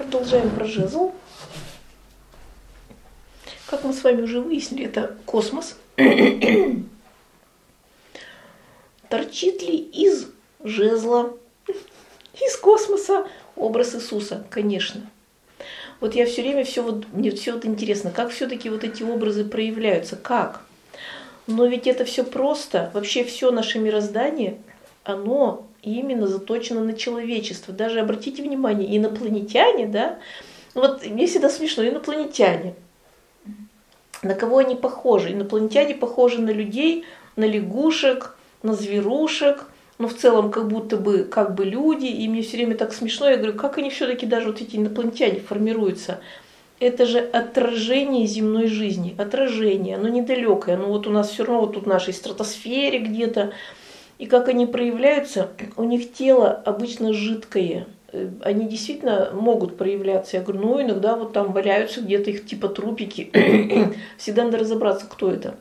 Продолжаем про жезл. Как мы с вами уже выяснили, это космос. Торчит ли из жезла, из космоса образ Иисуса? Конечно. Вот я все время, мне все вот интересно, как все-таки вот эти образы проявляются, как? Но ведь это все просто, вообще все наше мироздание, оно именно заточено на человечество. Даже обратите внимание, инопланетяне, да, вот мне всегда смешно, инопланетяне. На кого они похожи? Инопланетяне похожи на людей, на лягушек, на зверушек, но в целом как будто бы как бы люди, и мне все время так смешно, я говорю, как они все-таки даже вот эти инопланетяне формируются? Это же отражение земной жизни, отражение, оно недалекое, оно вот у нас все равно вот тут в нашей стратосфере где-то, и как они проявляются, у них тело обычно жидкое, они действительно могут проявляться. Я говорю, ну иногда вот там валяются где-то их типа трупики, всегда надо разобраться, кто это.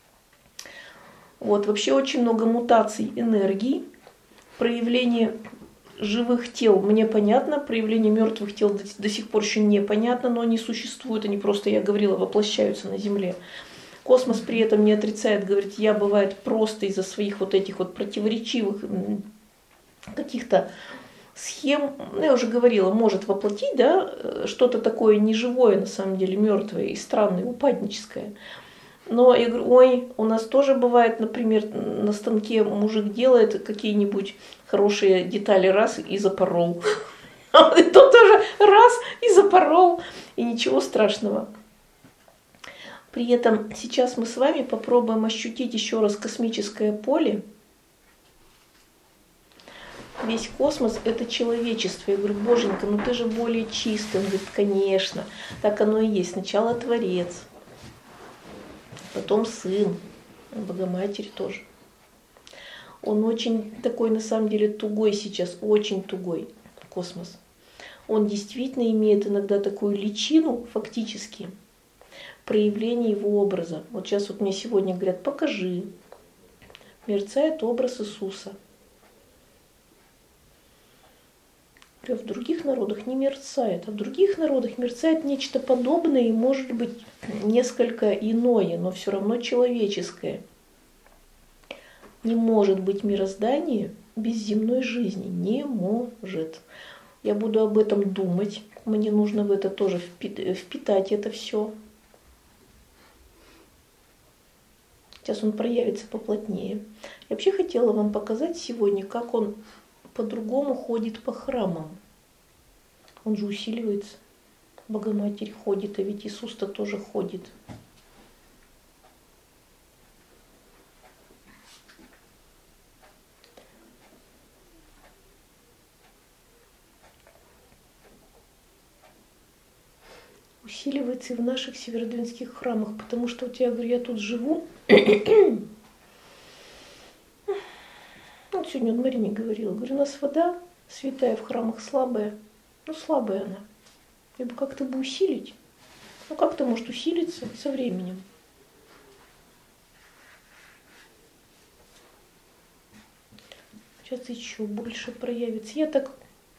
Вот, вообще очень много мутаций энергии, проявление живых тел мне понятно, проявление мертвых тел до сих пор еще непонятно, но они существуют, они просто, я говорила, воплощаются на Земле. Космос при этом не отрицает, говорит, я бывает просто из-за своих вот этих вот противоречивых каких-то схем, ну, я уже говорила, может воплотить, да, что-то такое неживое, на самом деле, мертвое и странное, упадническое. Но я говорю, ой, у нас тоже бывает, например, на станке мужик делает какие-нибудь хорошие детали, раз и запорол. И тот тоже раз и запорол, и ничего страшного. При этом сейчас мы с вами попробуем ощутить еще раз космическое поле. Весь космос – это человечество. Я говорю, боженька, ну ты же более чистый. Он говорит, конечно, так оно и есть. Сначала Творец, потом Сын, Богоматерь тоже. Он очень такой, на самом деле, тугой сейчас, очень тугой космос. Он действительно имеет иногда такую личину, фактически, проявление его образа. Вот сейчас вот мне сегодня говорят, покажи. Мерцает образ Иисуса. В других народах не мерцает, а в других народах мерцает нечто подобное и может быть несколько иное, но все равно человеческое. Не может быть мироздание без земной жизни. Не может. Я буду об этом думать. Мне нужно в это тоже впитать это все. Сейчас он проявится поплотнее. Я вообще хотела вам показать сегодня, как он по-другому ходит по храмам. Он же усиливается. Богоматерь ходит, а ведь Иисус-то тоже ходит. Усиливается и в наших северодвинских храмах, потому что вот я говорю, я тут живу. Вот сегодня вот Марине говорила, говорю, у нас вода святая в храмах слабая. Ну, слабая она. Я бы как-то бы усилить. Ну, как-то может усилиться со временем. Сейчас еще больше проявится. Я так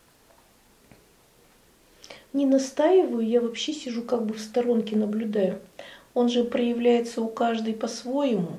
не настаиваю, я вообще сижу как бы в сторонке, наблюдаю. Он же проявляется у каждой по-своему.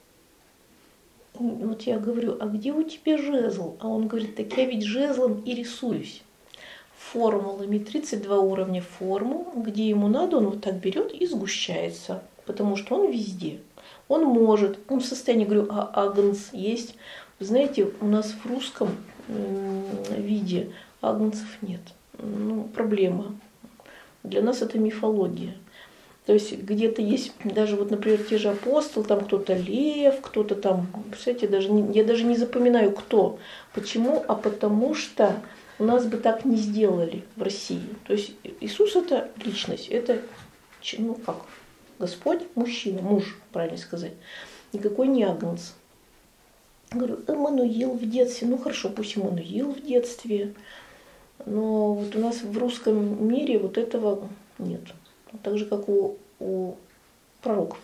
Вот я говорю, а где у тебя жезл? А он говорит, так я ведь жезлом и рисуюсь. Формулами 32 уровня формул, где ему надо, он вот так берет и сгущается, потому что он везде. Он может, он в состоянии, говорю, а агнц есть. Вы знаете, у нас в русском виде агнцев нет. Ну, проблема. Для нас это мифология. То есть где-то есть, даже вот, например, те же апостолы, там кто-то лев, кто-то там, представляете, я даже не запоминаю, кто. Почему? А потому что у нас бы так не сделали в России. То есть Иисус это личность, это, ну как, Господь, мужчина, муж, правильно сказать. Никакой не агнец. Говорю, Эммануил в детстве, ну хорошо, пусть Эммануил в детстве, но вот у нас в русском мире вот этого нет. Так же, как у пророков.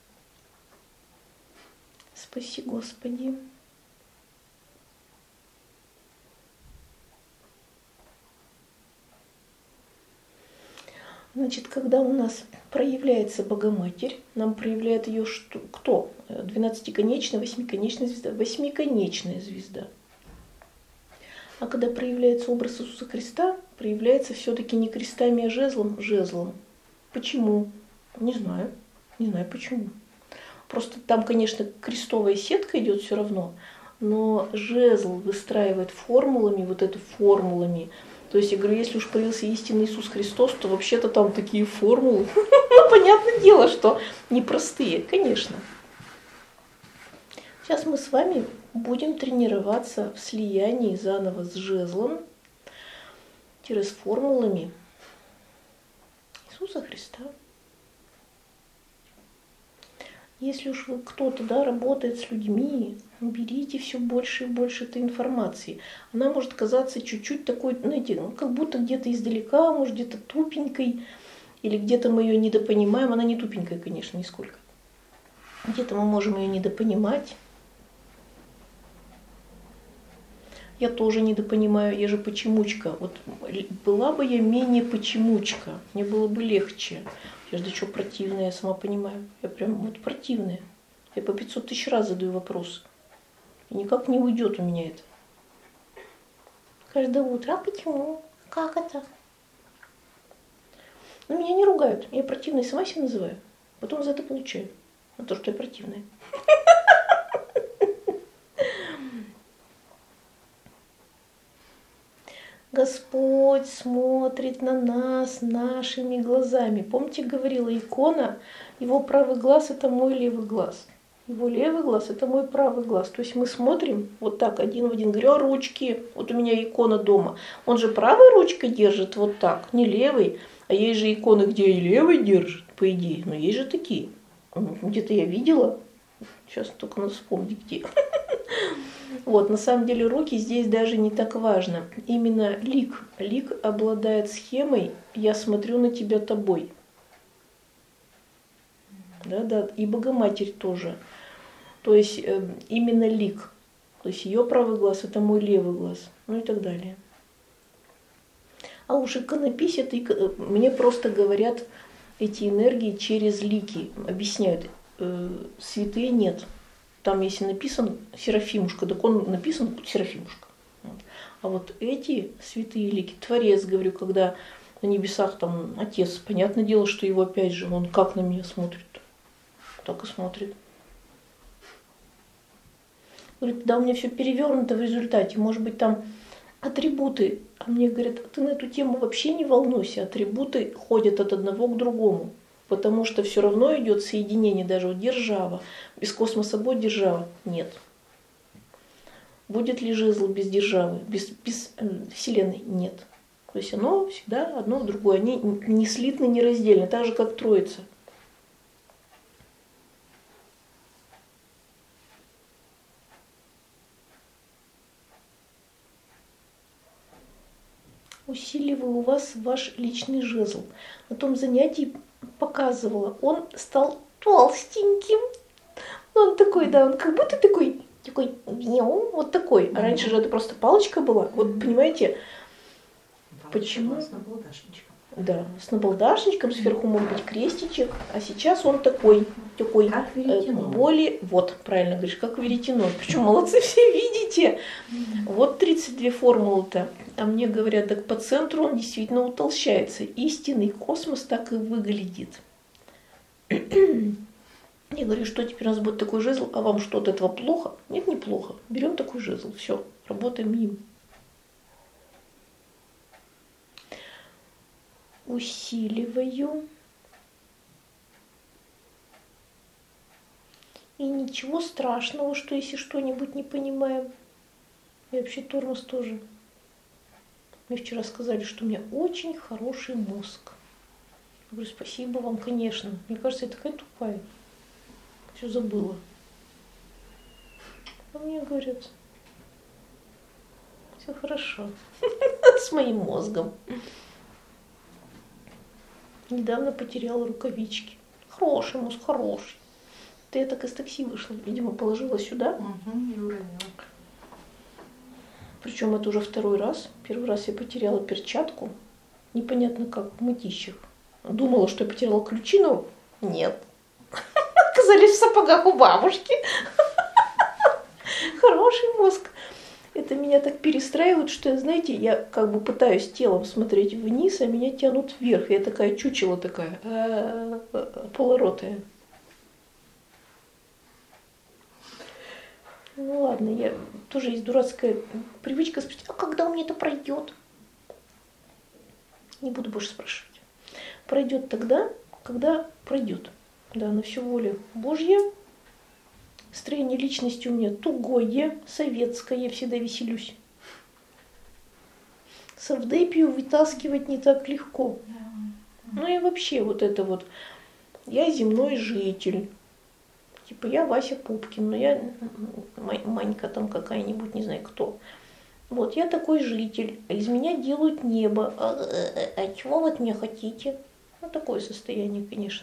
Спаси Господи. Значит, когда у нас проявляется Богоматерь, нам проявляет ее кто? 12-конечная, 8-конечная звезда. 8-конечная звезда. А когда проявляется образ Иисуса Христа, проявляется все-таки не крестами, а жезлом. Почему? Не знаю. Не знаю почему. Просто там, конечно, крестовая сетка идет все равно, но жезл выстраивает формулами, вот это формулами. То есть, я говорю, если уж появился истинный Иисус Христос, то вообще-то там такие формулы. Ну, понятное дело, что непростые, конечно. Сейчас мы с вами будем тренироваться в слиянии заново с жезлом, с формулами Иисуса Христа. Если уж кто-то работает с людьми, берите все больше и больше этой информации. Она может казаться чуть-чуть такой, знаете, как будто где-то издалека, может где-то тупенькой, или где-то мы ее недопонимаем. Она не тупенькая, конечно, нисколько. Где-то мы можем ее недопонимать. Я тоже недопонимаю, я же почемучка. Вот была бы я менее почемучка, мне было бы легче. Я же да что противная, я сама понимаю. Я прям вот противная. Я по 500 тысяч раз задаю вопрос. И никак не уйдет у меня это. Каждое утро. А почему? Как это? Но меня не ругают. Я противной сама себя называю. Потом за это получаю. За то, что я противная. Господь смотрит на нас нашими глазами. Помните, говорила икона, его правый глаз – это мой левый глаз. Его левый глаз – это мой правый глаз. То есть мы смотрим вот так, один в один. Говорю, а ручки? Вот у меня икона дома. Он же правой ручкой держит вот так, не левой. А есть же иконы, где и левой держит, по идее. Но есть же такие. Где-то я видела. Сейчас только надо вспомнить, где. Вот, на самом деле руки здесь даже не так важно. Именно лик. Лик обладает схемой «я смотрю на тебя тобой». Да, и Богоматерь тоже. То есть именно лик. То есть ее правый глаз – это мой левый глаз. Ну и так далее. А уж иконопись, это мне просто говорят эти энергии через лики. Объясняют. Святые нет. Там, если написан Серафимушка, так он написан Серафимушка. А вот эти святые лики, Творец, говорю, когда на небесах там Отец, понятное дело, что его опять же, он как на меня смотрит, так и смотрит. Говорит, да, у меня все перевернуто в результате, может быть, там атрибуты. А мне говорят, ты на эту тему вообще не волнуйся, атрибуты ходят от одного к другому. Потому что все равно идет соединение, даже вот держава. Без космоса будет держава? Нет. Будет ли жезл без державы, без Вселенной? Нет. То есть оно всегда одно в другое. Они не слитны, не раздельны, так же, как Троица. Усиливаю у вас ваш личный жезл. На том занятии показывала, он стал толстеньким. Он такой, да, он как будто такой, вот такой. А раньше же это просто палочка была. Вот понимаете, почему? С набалдашничком. Да, с набалдашничком, сверху может быть крестичек, а сейчас он такой как веретено. Более, вот, правильно говоришь, как веретено. Причем молодцы все, видите? Вот 32 формулы-то. А мне говорят, так по центру он действительно утолщается. Истинный космос так и выглядит. Я говорю, что теперь у нас будет такой жезл, а вам что, от этого плохо? Нет, не плохо. Берем такой жезл, все, работаем им. Усиливаю. И ничего страшного, что если что-нибудь не понимаем. И вообще тормоз тоже. Мне вчера сказали, что у меня очень хороший мозг. Я говорю, спасибо вам, конечно. Мне кажется, я такая тупая. Все забыла. А мне говорят, все хорошо. С моим мозгом. Недавно потеряла рукавички. Хороший мозг, хороший. Ты я так из такси вышла. Видимо, положила сюда. И уронила. Причем это уже второй раз. Первый раз я потеряла перчатку. Непонятно как, в мытищах. Думала, что я потеряла ключи, но нет. Оказались в сапогах у бабушки. Хороший мозг. Это меня так перестраивает, что, знаете, я как бы пытаюсь телом смотреть вниз, а меня тянут вверх. Я такая чучело такая, полоротая. Ну ладно, я тоже есть дурацкая привычка спросить, а когда у меня это пройдет? Не буду больше спрашивать. Пройдет тогда, когда пройдет. Да, на всю волю Божья. Строение личности у меня тугое, советское, я всегда веселюсь. Совдепию вытаскивать не так легко. Ну и вообще вот это вот, я земной житель. Типа я Вася Пупкин, но я Манька там какая-нибудь, не знаю кто. Вот, я такой житель, а из меня делают небо. А чего вы от меня хотите? Ну, такое состояние, конечно.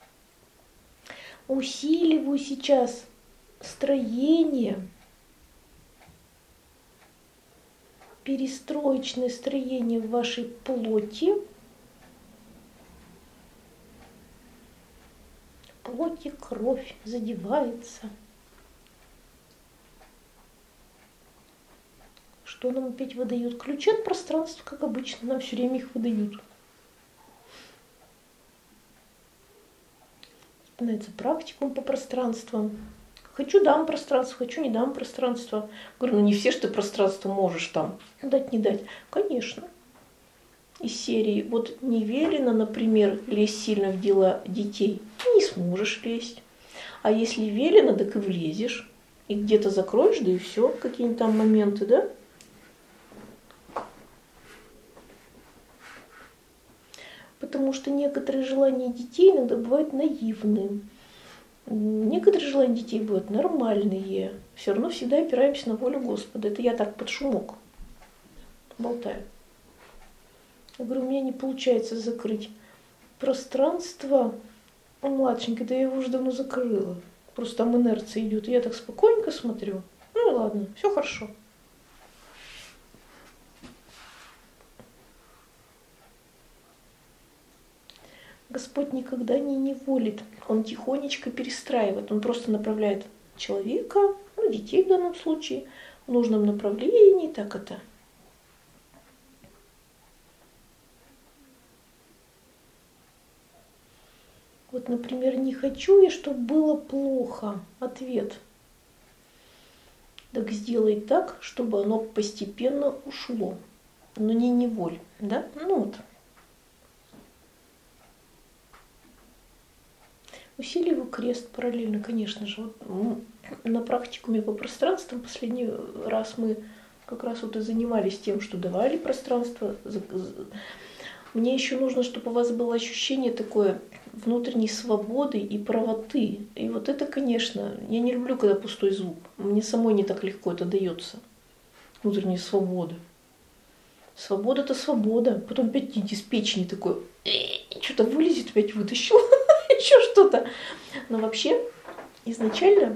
Усиливаю сейчас строение, перестроечное строение в вашей плоти. Плоти кровь задевается. Что нам опять выдают? Ключи от пространства, как обычно, нам все время их выдают. Вспоминается практикум по пространствам. Хочу дам пространство, хочу не дам пространство. Говорю, ну не все, что ты пространство можешь там дать, не дать. Конечно. Из серии, вот не велено, например, лезть сильно в дела детей, не сможешь лезть. А если велено, так и влезешь. И где-то закроешь, да и все, какие-нибудь там моменты, да? Потому что некоторые желания детей иногда бывают наивны. Некоторые желания детей бывают нормальные. Все равно всегда опираемся на волю Господа. Это я так под шумок болтаю. Я говорю, у меня не получается закрыть пространство у младшенькой, да я его уже давно закрыла. Просто там инерция идет. И я так спокойненько смотрю. Ну и ладно, все хорошо. Господь никогда не неволит. Он тихонечко перестраивает. Он просто направляет человека, ну, детей в данном случае, в нужном направлении, так это. Вот, например, не хочу я, чтобы было плохо. Ответ. Так сделай так, чтобы оно постепенно ушло. Но не неволь, да? Ну вот. Усиливаю крест параллельно, конечно же. Вот на практикуме по пространствам последний раз мы как раз вот и занимались тем, что давали пространство. Мне еще нужно, чтобы у вас было ощущение такое внутренней свободы и правоты. И вот это, конечно, я не люблю, когда пустой звук. Мне самой не так легко это дается. Внутренняя свобода. Свобода – это свобода. Потом опять из печени такое, что-то вылезет, опять вытащил. Еще что-то. Но вообще, изначально,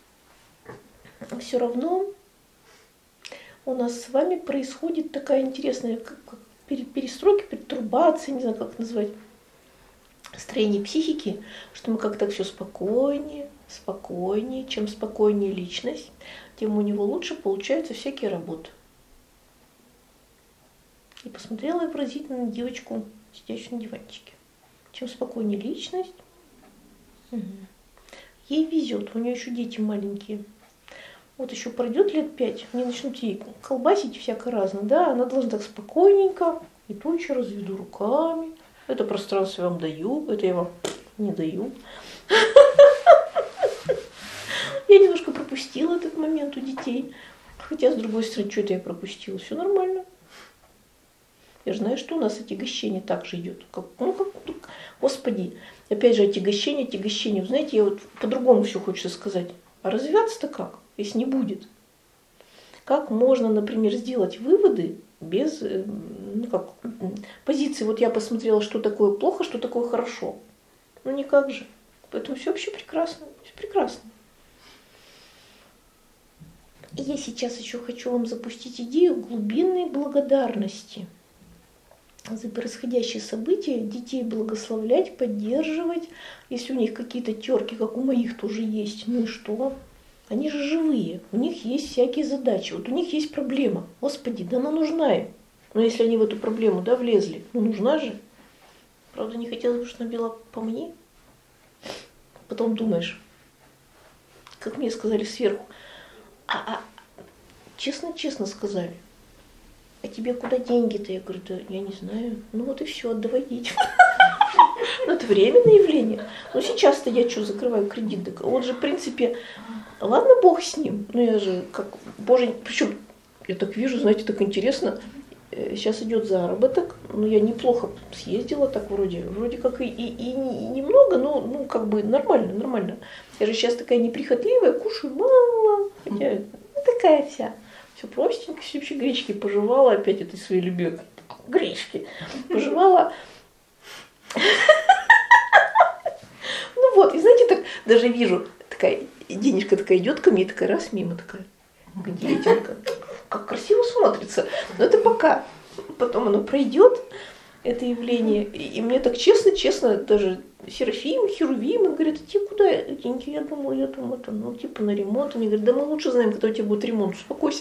все равно у нас с вами происходит такая интересная перестройка, пертурбация, не знаю, как это назвать, строение психики, что мы как-то все спокойнее, спокойнее. Чем спокойнее личность, тем у него лучше получаются всякие работы. И посмотрела я выразительно на девочку, сидящую на диванчике. Чем спокойнее личность, ей везет, у нее еще дети маленькие. Вот еще пройдет лет 5, они начнут ей колбасить всяко разно, да, она должна так спокойненько, и то еще разведу руками. Это пространство я вам даю, это я вам не даю. Я немножко пропустила этот момент у детей. Хотя, с другой стороны, что это я пропустила? Все нормально. Я же знаю, что у нас отягощение также идет. Господи, опять же, отягощение. Вы знаете, я вот по-другому все хочется сказать. А развиваться-то как, если не будет? Как можно, например, сделать выводы без позиции? Вот я посмотрела, что такое плохо, что такое хорошо. Ну никак же. Поэтому все вообще прекрасно. Все прекрасно. И я сейчас еще хочу вам запустить идею глубинной благодарности. за происходящие события, детей благословлять, поддерживать. Если у них какие-то терки, как у моих тоже есть, ну и что? Они же живые, у них есть всякие задачи, вот у них есть проблема. Господи, да она нужна им. Но если они в эту проблему, да, влезли, ну нужна же. Правда, не хотелось бы, чтобы она била по мне. Потом думаешь, как мне сказали сверху, честно сказали, а тебе куда деньги-то? Я говорю, да я не знаю. Ну вот и все, отдавай детям. Ну это временное явление. Но сейчас-то я что, закрываю кредит? Он же, в принципе, ладно, Бог с ним. Но я же как Божий, причем я так вижу, знаете, так интересно. Сейчас идет заработок, но я неплохо съездила, так вроде как и немного, но ну как бы нормально. Я же сейчас такая неприхотливая, кушаю мало, хотя ну, такая вся. Все простенько, все вообще гречки пожевала, опять этой своей любимой гречки пожевала. Ну вот, и знаете, так даже вижу, такая денежка такая идет ко мне, такая раз мимо, такая, денежка, как красиво смотрится. Но это пока, потом оно пройдет, это явление. И мне так честно, даже Серафим, Херувим, говорят, а тебе куда деньги? Я думаю, это, ну, типа на ремонт. Они говорят, да мы лучше знаем, когда у тебя будет ремонт, успокойся.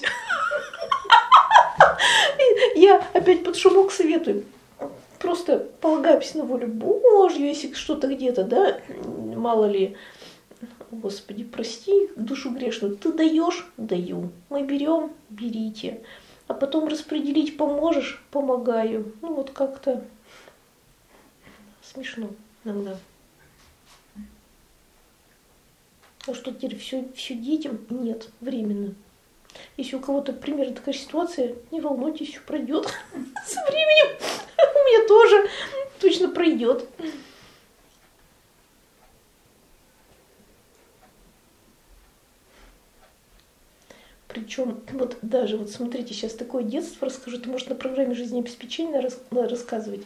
Я опять под шумок советую. Просто полагаемся на волю Божью, если что-то где-то, да, мало ли, Господи, прости душу грешную, ты даешь? Даю. Мы берем? Берите. А потом распределить поможешь? Помогаю. Ну вот как-то смешно иногда. А что теперь все детям? Нет, временно. Если у кого-то примерно такая ситуация, не волнуйтесь, все пройдет. Со временем у меня тоже точно пройдет. Причем, вот даже, вот смотрите, сейчас такое детство расскажу, ты, может, на программе жизнеобеспечения рассказывать.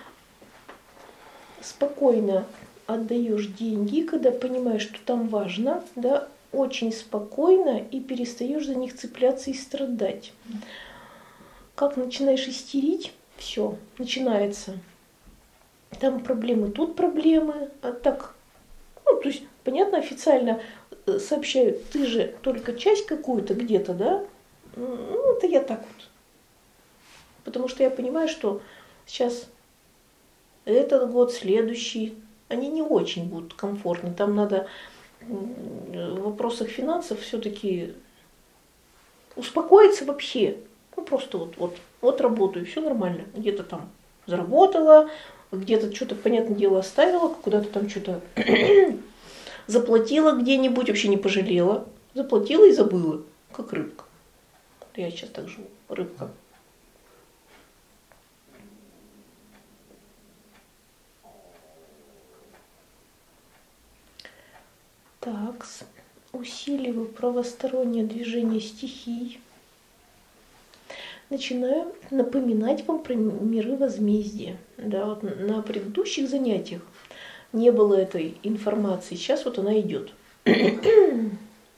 Спокойно отдаешь деньги, когда понимаешь, что там важно, да, очень спокойно и перестаешь за них цепляться и страдать. Как начинаешь истерить, все, начинается. Там проблемы, тут проблемы, а так, ну, то есть, понятно, официально сообщают, ты же только часть какую-то где-то, да? Ну, это я так вот. Потому что я понимаю, что сейчас этот год, следующий, они не очень будут комфортны. Там надо в вопросах финансов все-таки успокоиться вообще. Ну, просто вот работаю, все нормально. Где-то там заработала, где-то что-то, понятное дело, оставила, куда-то там что-то заплатила где-нибудь, вообще не пожалела. Заплатила и забыла, как рыбка. Я сейчас так живу, рыбка. Так, усиливаю правостороннее движение стихий. Начинаю напоминать вам про миры возмездия. Да, вот на предыдущих занятиях не было этой информации, сейчас вот она идет. Ну,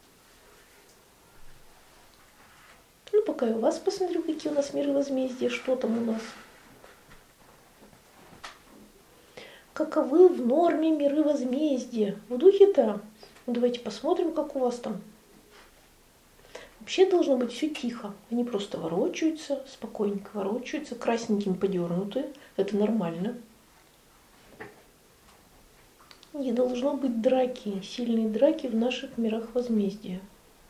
пока я у вас посмотрю, какие у нас миры возмездия, что там у нас. Каковы в норме миры возмездия? В духе-то. Ну, давайте посмотрим, как у вас там. Вообще должно быть все тихо. Они просто ворочаются, спокойненько ворочаются, красненьким подернуты. Это нормально. Не должно быть драки, сильные драки в наших мирах возмездия.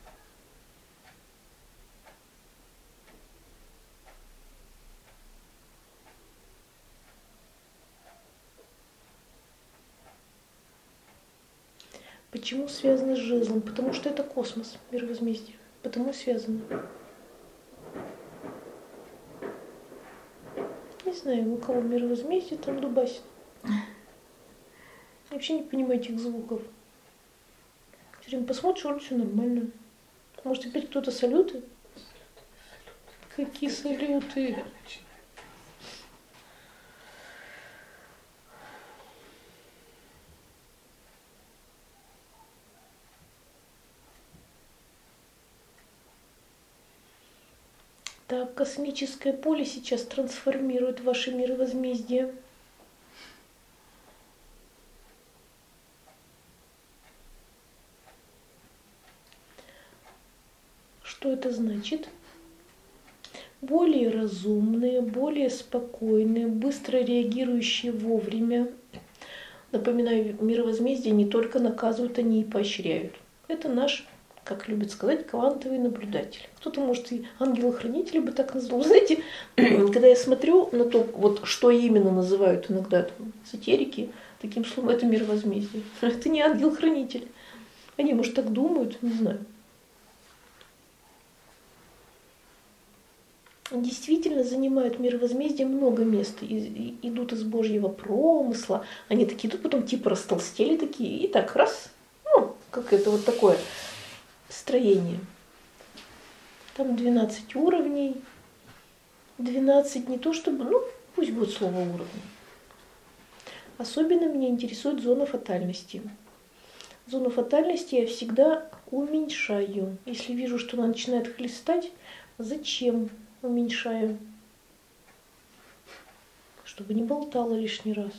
Почему связано с жезлом? Потому что это космос, мир возмездия. Потому связано. Не знаю, у кого мир возмездия там дубасит. Я вообще не понимаю этих звуков. Все время посмотришь, вроде все нормально. Может, опять кто-то салюты? Какие салюты? Так, космическое поле сейчас трансформирует ваши миры возмездия. Что это значит? Более разумные, более спокойные, быстро реагирующие вовремя. Напоминаю, миры возмездия не только наказывают, они и поощряют. Это наш, как любят сказать, квантовый наблюдатель. Кто-то, может, и ангел-хранитель бы так назвал. Знаете, когда я смотрю на то, вот, что именно называют иногда там, эзотерики, таким словом, это мир возмездия. Это не ангел-хранитель. Они, может, так думают, не знаю. Действительно занимают мир возмездия много мест, идут из Божьего промысла, они такие идут, потом типа растолстели такие, и так раз, ну, как это вот такое строение. Там 12 уровней, 12 не то чтобы, ну, пусть будет слово уровни. Особенно меня интересует зона фатальности. Зону фатальности я всегда уменьшаю. Если вижу, что она начинает хлестать, зачем? Уменьшаю, чтобы не болтала лишний раз.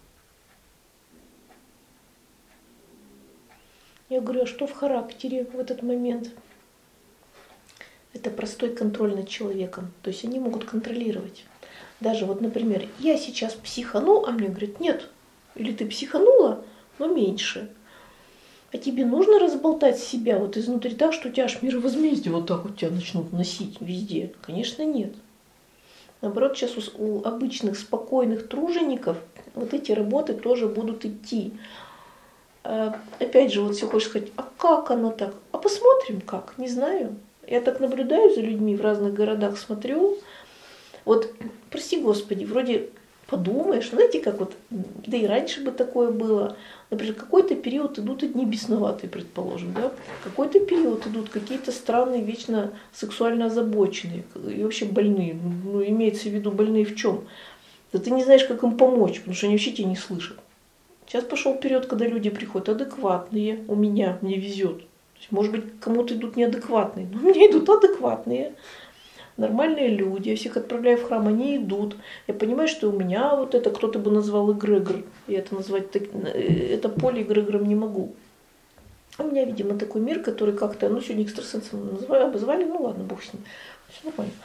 Я говорю, а что в характере в этот момент? Это простой контроль над человеком. То есть они могут контролировать. Даже вот, например, я сейчас психану, а мне говорят, нет. Или ты психанула, но меньше. А тебе нужно разболтать себя вот изнутри так, что у тебя аж мировозмездие вот так вот тебя начнут носить везде? Конечно, нет. Наоборот, сейчас у обычных спокойных тружеников вот эти работы тоже будут идти. Опять же, вот все хочешь сказать, а как оно так? А посмотрим как, не знаю. Я так наблюдаю за людьми в разных городах, смотрю. Вот, прости Господи, вроде подумаешь, знаете, как вот, да и раньше бы такое было. Например, какой-то период идут дни бесноватые, предположим, да? Какой-то период идут какие-то странные, вечно сексуально озабоченные и вообще больные. Ну, имеется в виду больные в чем? Да ты не знаешь, как им помочь, потому что они вообще тебя не слышат. Сейчас пошел период, когда люди приходят адекватные, мне везет. То есть, может быть, кому-то идут неадекватные, но мне идут адекватные. Нормальные люди, я всех отправляю в храм, они идут. Я понимаю, что у меня вот это кто-то бы назвал эгрегор. Я это назвать, это поле эгрегором не могу. У меня, видимо, такой мир, который как-то, ну, сегодня экстрасенсом обозвали, ну ладно, бог с ним. Все нормально.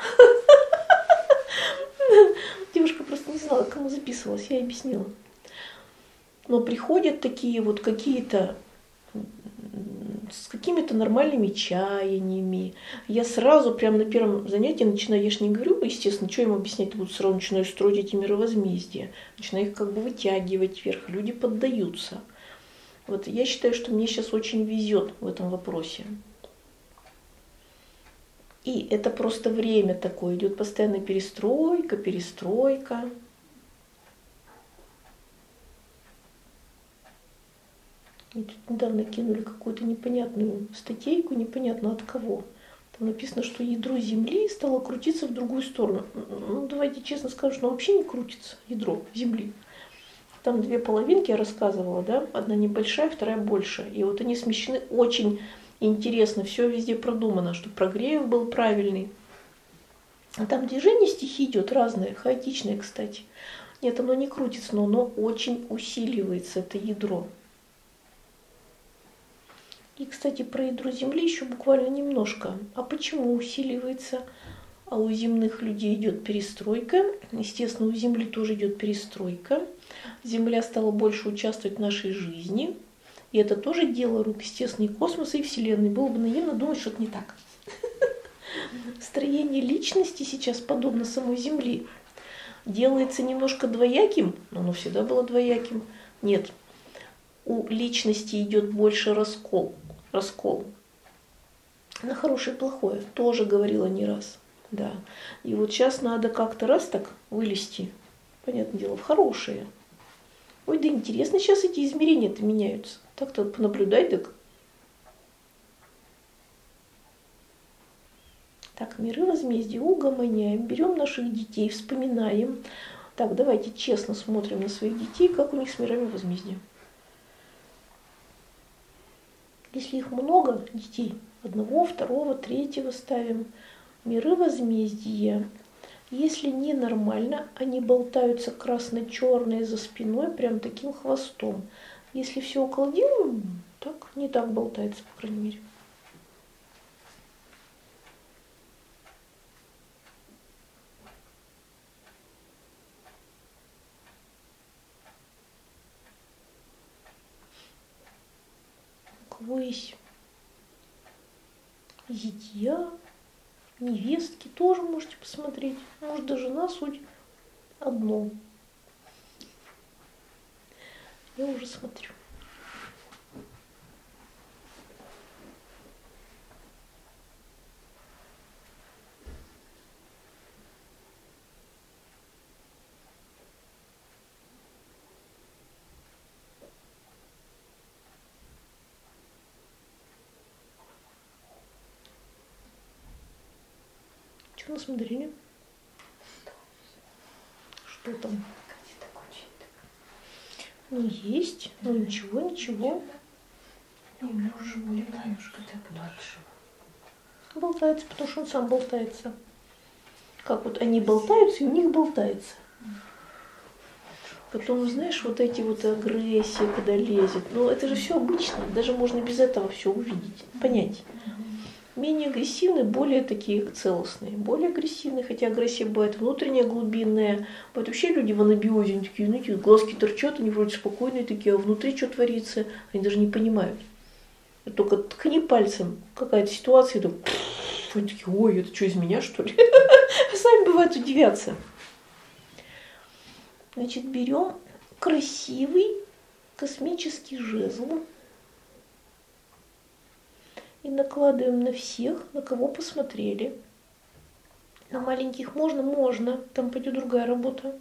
Девушка просто не знала, к кому записывалась, я объяснила. Но приходят такие вот какие-то с какими-то нормальными чаяниями. Я сразу прямо на первом занятии начинаю, я же не говорю, естественно, что им объяснять, буду сразу начинаю строить эти мировозмездия, начинаю их как бы вытягивать вверх, люди поддаются. Вот я считаю, что мне сейчас очень везет в этом вопросе. И это просто время такое, идет постоянная перестройка. И тут недавно кинули какую-то непонятную статейку, непонятно от кого. Там написано, что ядро Земли стало крутиться в другую сторону. Ну, давайте честно скажу, что оно вообще не крутится, ядро Земли. Там две половинки я рассказывала, да? Одна небольшая, вторая большая. И вот они смещены очень интересно, все везде продумано, чтобы прогрев был правильный. А там движение стихий идет разное, хаотичное, кстати. Нет, оно не крутится, но оно очень усиливается, это ядро. И, кстати, про ядро Земли еще буквально немножко. А почему усиливается? А у земных людей идет перестройка. Естественно, у Земли тоже идет перестройка. Земля стала больше участвовать в нашей жизни. И это тоже дело рук, естественно, и космоса, и Вселенной. Было бы наивно думать, что это не так. Строение личности сейчас, подобно самой Земли, делается немножко двояким, но оно всегда было двояким. Нет, у личности идет больше раскол. На хорошее и плохое. Тоже говорила не раз. Да. И вот сейчас надо как-то раз так вылезти, понятное дело, в хорошее. Ой, да интересно, сейчас эти измерения-то меняются. Так-то понаблюдай, так. Так, миры возмездия угомоняем, берем наших детей, вспоминаем. Так, давайте честно смотрим на своих детей, как у них с мирами возмездия. Если их много детей, одного, второго, третьего ставим, Миры возмездия. Если ненормально, они болтаются красно-черные за спиной прям таким хвостом. Если все около дела, так не так болтается, по крайней мере. У кого есть зятья, невестки, тоже можете посмотреть. Может, даже на суть одно. Я уже смотрю. Что насмотрели? Что там? Ну, есть. Ну, ничего, ничего. У меня уже немножко так дальше. Болтается, потому что он сам болтается. Как вот они болтаются, и у них болтается. Потом, знаешь, вот эти вот агрессии, когда лезет. Ну, это же все обычно. Даже можно без этого все увидеть, понять. Менее агрессивные, более такие целостные. Более агрессивные, хотя агрессия бывает внутренняя, глубинная. Бывает вообще люди в анабиозе, они такие, знаете, глазки торчат, они вроде спокойные такие, а внутри что творится, они даже не понимают. Только ткни пальцем, какая-то ситуация, и так, они такие, ой, это что, из меня, что ли? А сами бывают удивятся. Значит, берем красивый космический жезл и накладываем на всех, на кого посмотрели. На маленьких можно? Можно. Там пойдет другая работа.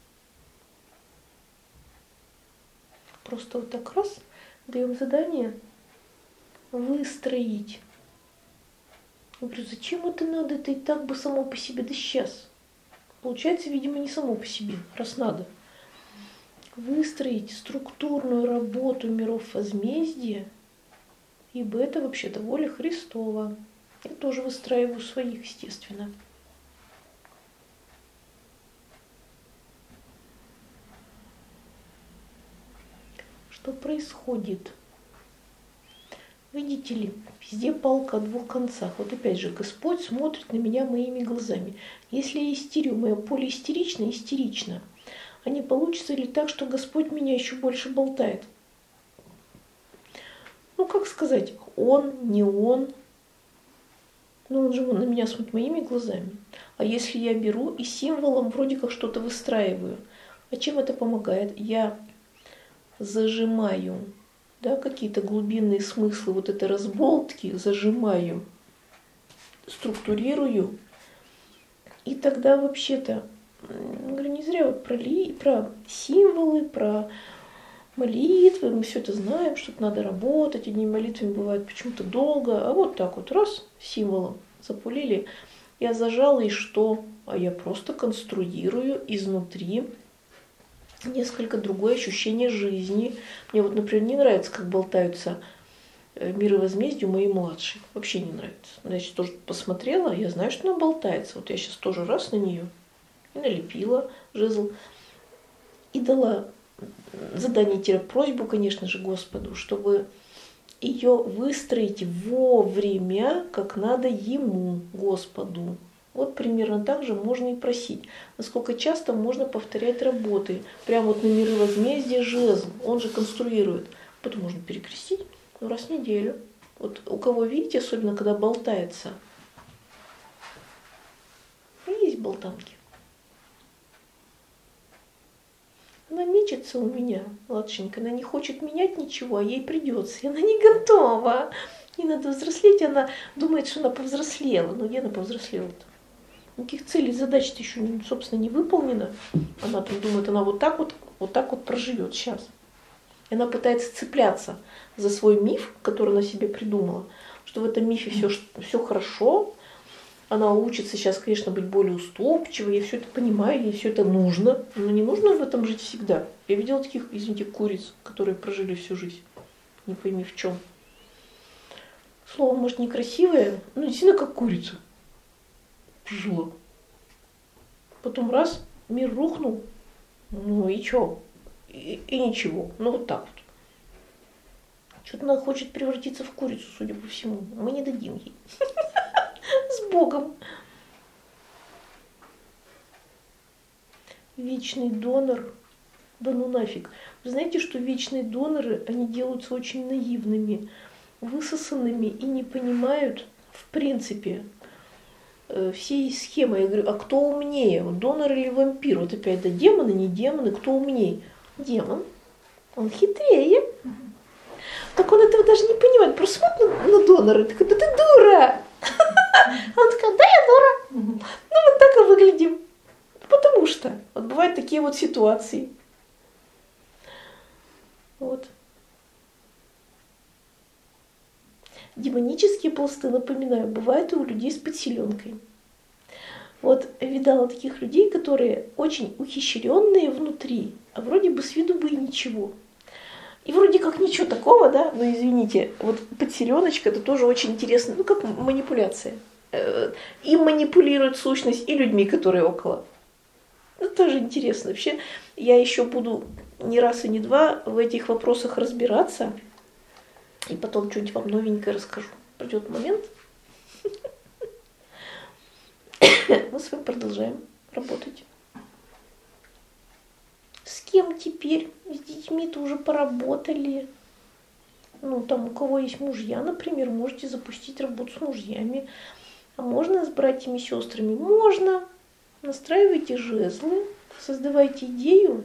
Просто вот так раз даем задание выстроить. Я говорю, зачем это надо? Это и так бы само по себе. Да сейчас. Получается, видимо, не само по себе, раз надо. Выстроить структурную работу миров возмездия, ибо это вообще-то воля Христова. Я тоже выстраиваю своих, естественно. Что происходит? Видите ли, везде палка о двух концах. Вот опять же, Господь смотрит на меня моими глазами. Если я истерю, мое поле истерично, истерично. А не получится ли так, что Господь меня еще больше болтает? Ну, как сказать, он, не он. Ну, он же на меня смотрит моими глазами. А если я беру и символом вроде как что-то выстраиваю, а чем это помогает? Я зажимаю, да, какие-то глубинные смыслы, вот это разболтки, зажимаю, структурирую. И тогда вообще-то, говорю, не зря вот про символы, про молитвы, мы все это знаем, что надо работать, одни молитвами бывают почему-то долго, а вот так вот раз символом запулили, я зажала, и что? А я просто конструирую изнутри несколько другое ощущение жизни. Мне вот, например, не нравится, как болтаются миры возмездия у моей младшей. Вообще не нравится. Я сейчас тоже посмотрела, я знаю, что она болтается. Вот я сейчас тоже раз на нее и налепила жезл. И дала задание-просьбу, конечно же, Господу, чтобы ее выстроить вовремя, как надо ему, Господу. Вот примерно так же можно и просить. Насколько часто можно повторять работы. Прямо вот на миры возмездия жезл. Он же конструирует. Потом можно перекрестить, ну, раз в неделю. Вот у кого, видите, особенно когда болтается. Есть болтанки. Она мечется у меня, младшенькая. Она не хочет менять ничего, а ей придется. И она не готова. Ей надо взрослеть. Она думает, что она повзрослела. Но где она повзрослела-то? Никаких целей, задач-то еще, собственно, не выполнено. Она там думает, она вот так вот проживет сейчас. И она пытается цепляться за свой миф, который она себе придумала, что в этом мифе все хорошо. Она учится сейчас, конечно, быть более уступчивой, я все это понимаю, ей все это нужно. Но не нужно в этом жить всегда. Я видела таких, извините, куриц, которые прожили всю жизнь. Не пойми в чем. Слово, может, некрасивое, но действительно как курица. жила. Потом раз, мир рухнул, ну и чё? И ничего, ну вот так вот. Что-то она хочет превратиться в курицу, судя по всему. Мы не дадим ей. С Богом. Вечный донор. Да ну нафиг. Вы знаете, что вечные доноры, они делаются очень наивными, высосанными и не понимают, в принципе, всей схемы. Я говорю, а кто умнее, донор или вампир? Вот опять, да демоны, не демоны, кто умнее? Демон. Он хитрее. Так он этого даже не понимает. Просто смотрит на донора и такой, да ты дура. Он такой, да я дура. Ну вот так и выглядим. Потому что вот бывают такие вот ситуации. Вот. Демонические пласты, напоминаю, бывают и у людей с подселенкой. Вот видала таких людей, которые очень ухищренные внутри, а вроде бы с виду бы и ничего. И вроде как ничего такого, да, но извините, вот подселеночка это тоже очень интересно, ну как манипуляция. И манипулирует сущность, и людьми, которые около. Это тоже интересно. Вообще, я еще буду не раз и не два в этих вопросах разбираться, и потом что-нибудь вам новенькое расскажу. Придет момент. Мы с вами продолжаем работать. С кем теперь? С детьми-то уже поработали. Ну, там у кого есть мужья, например, можете запустить работу с мужьями. А можно с братьями и сестрами? Можно. Настраивайте жезлы, создавайте идею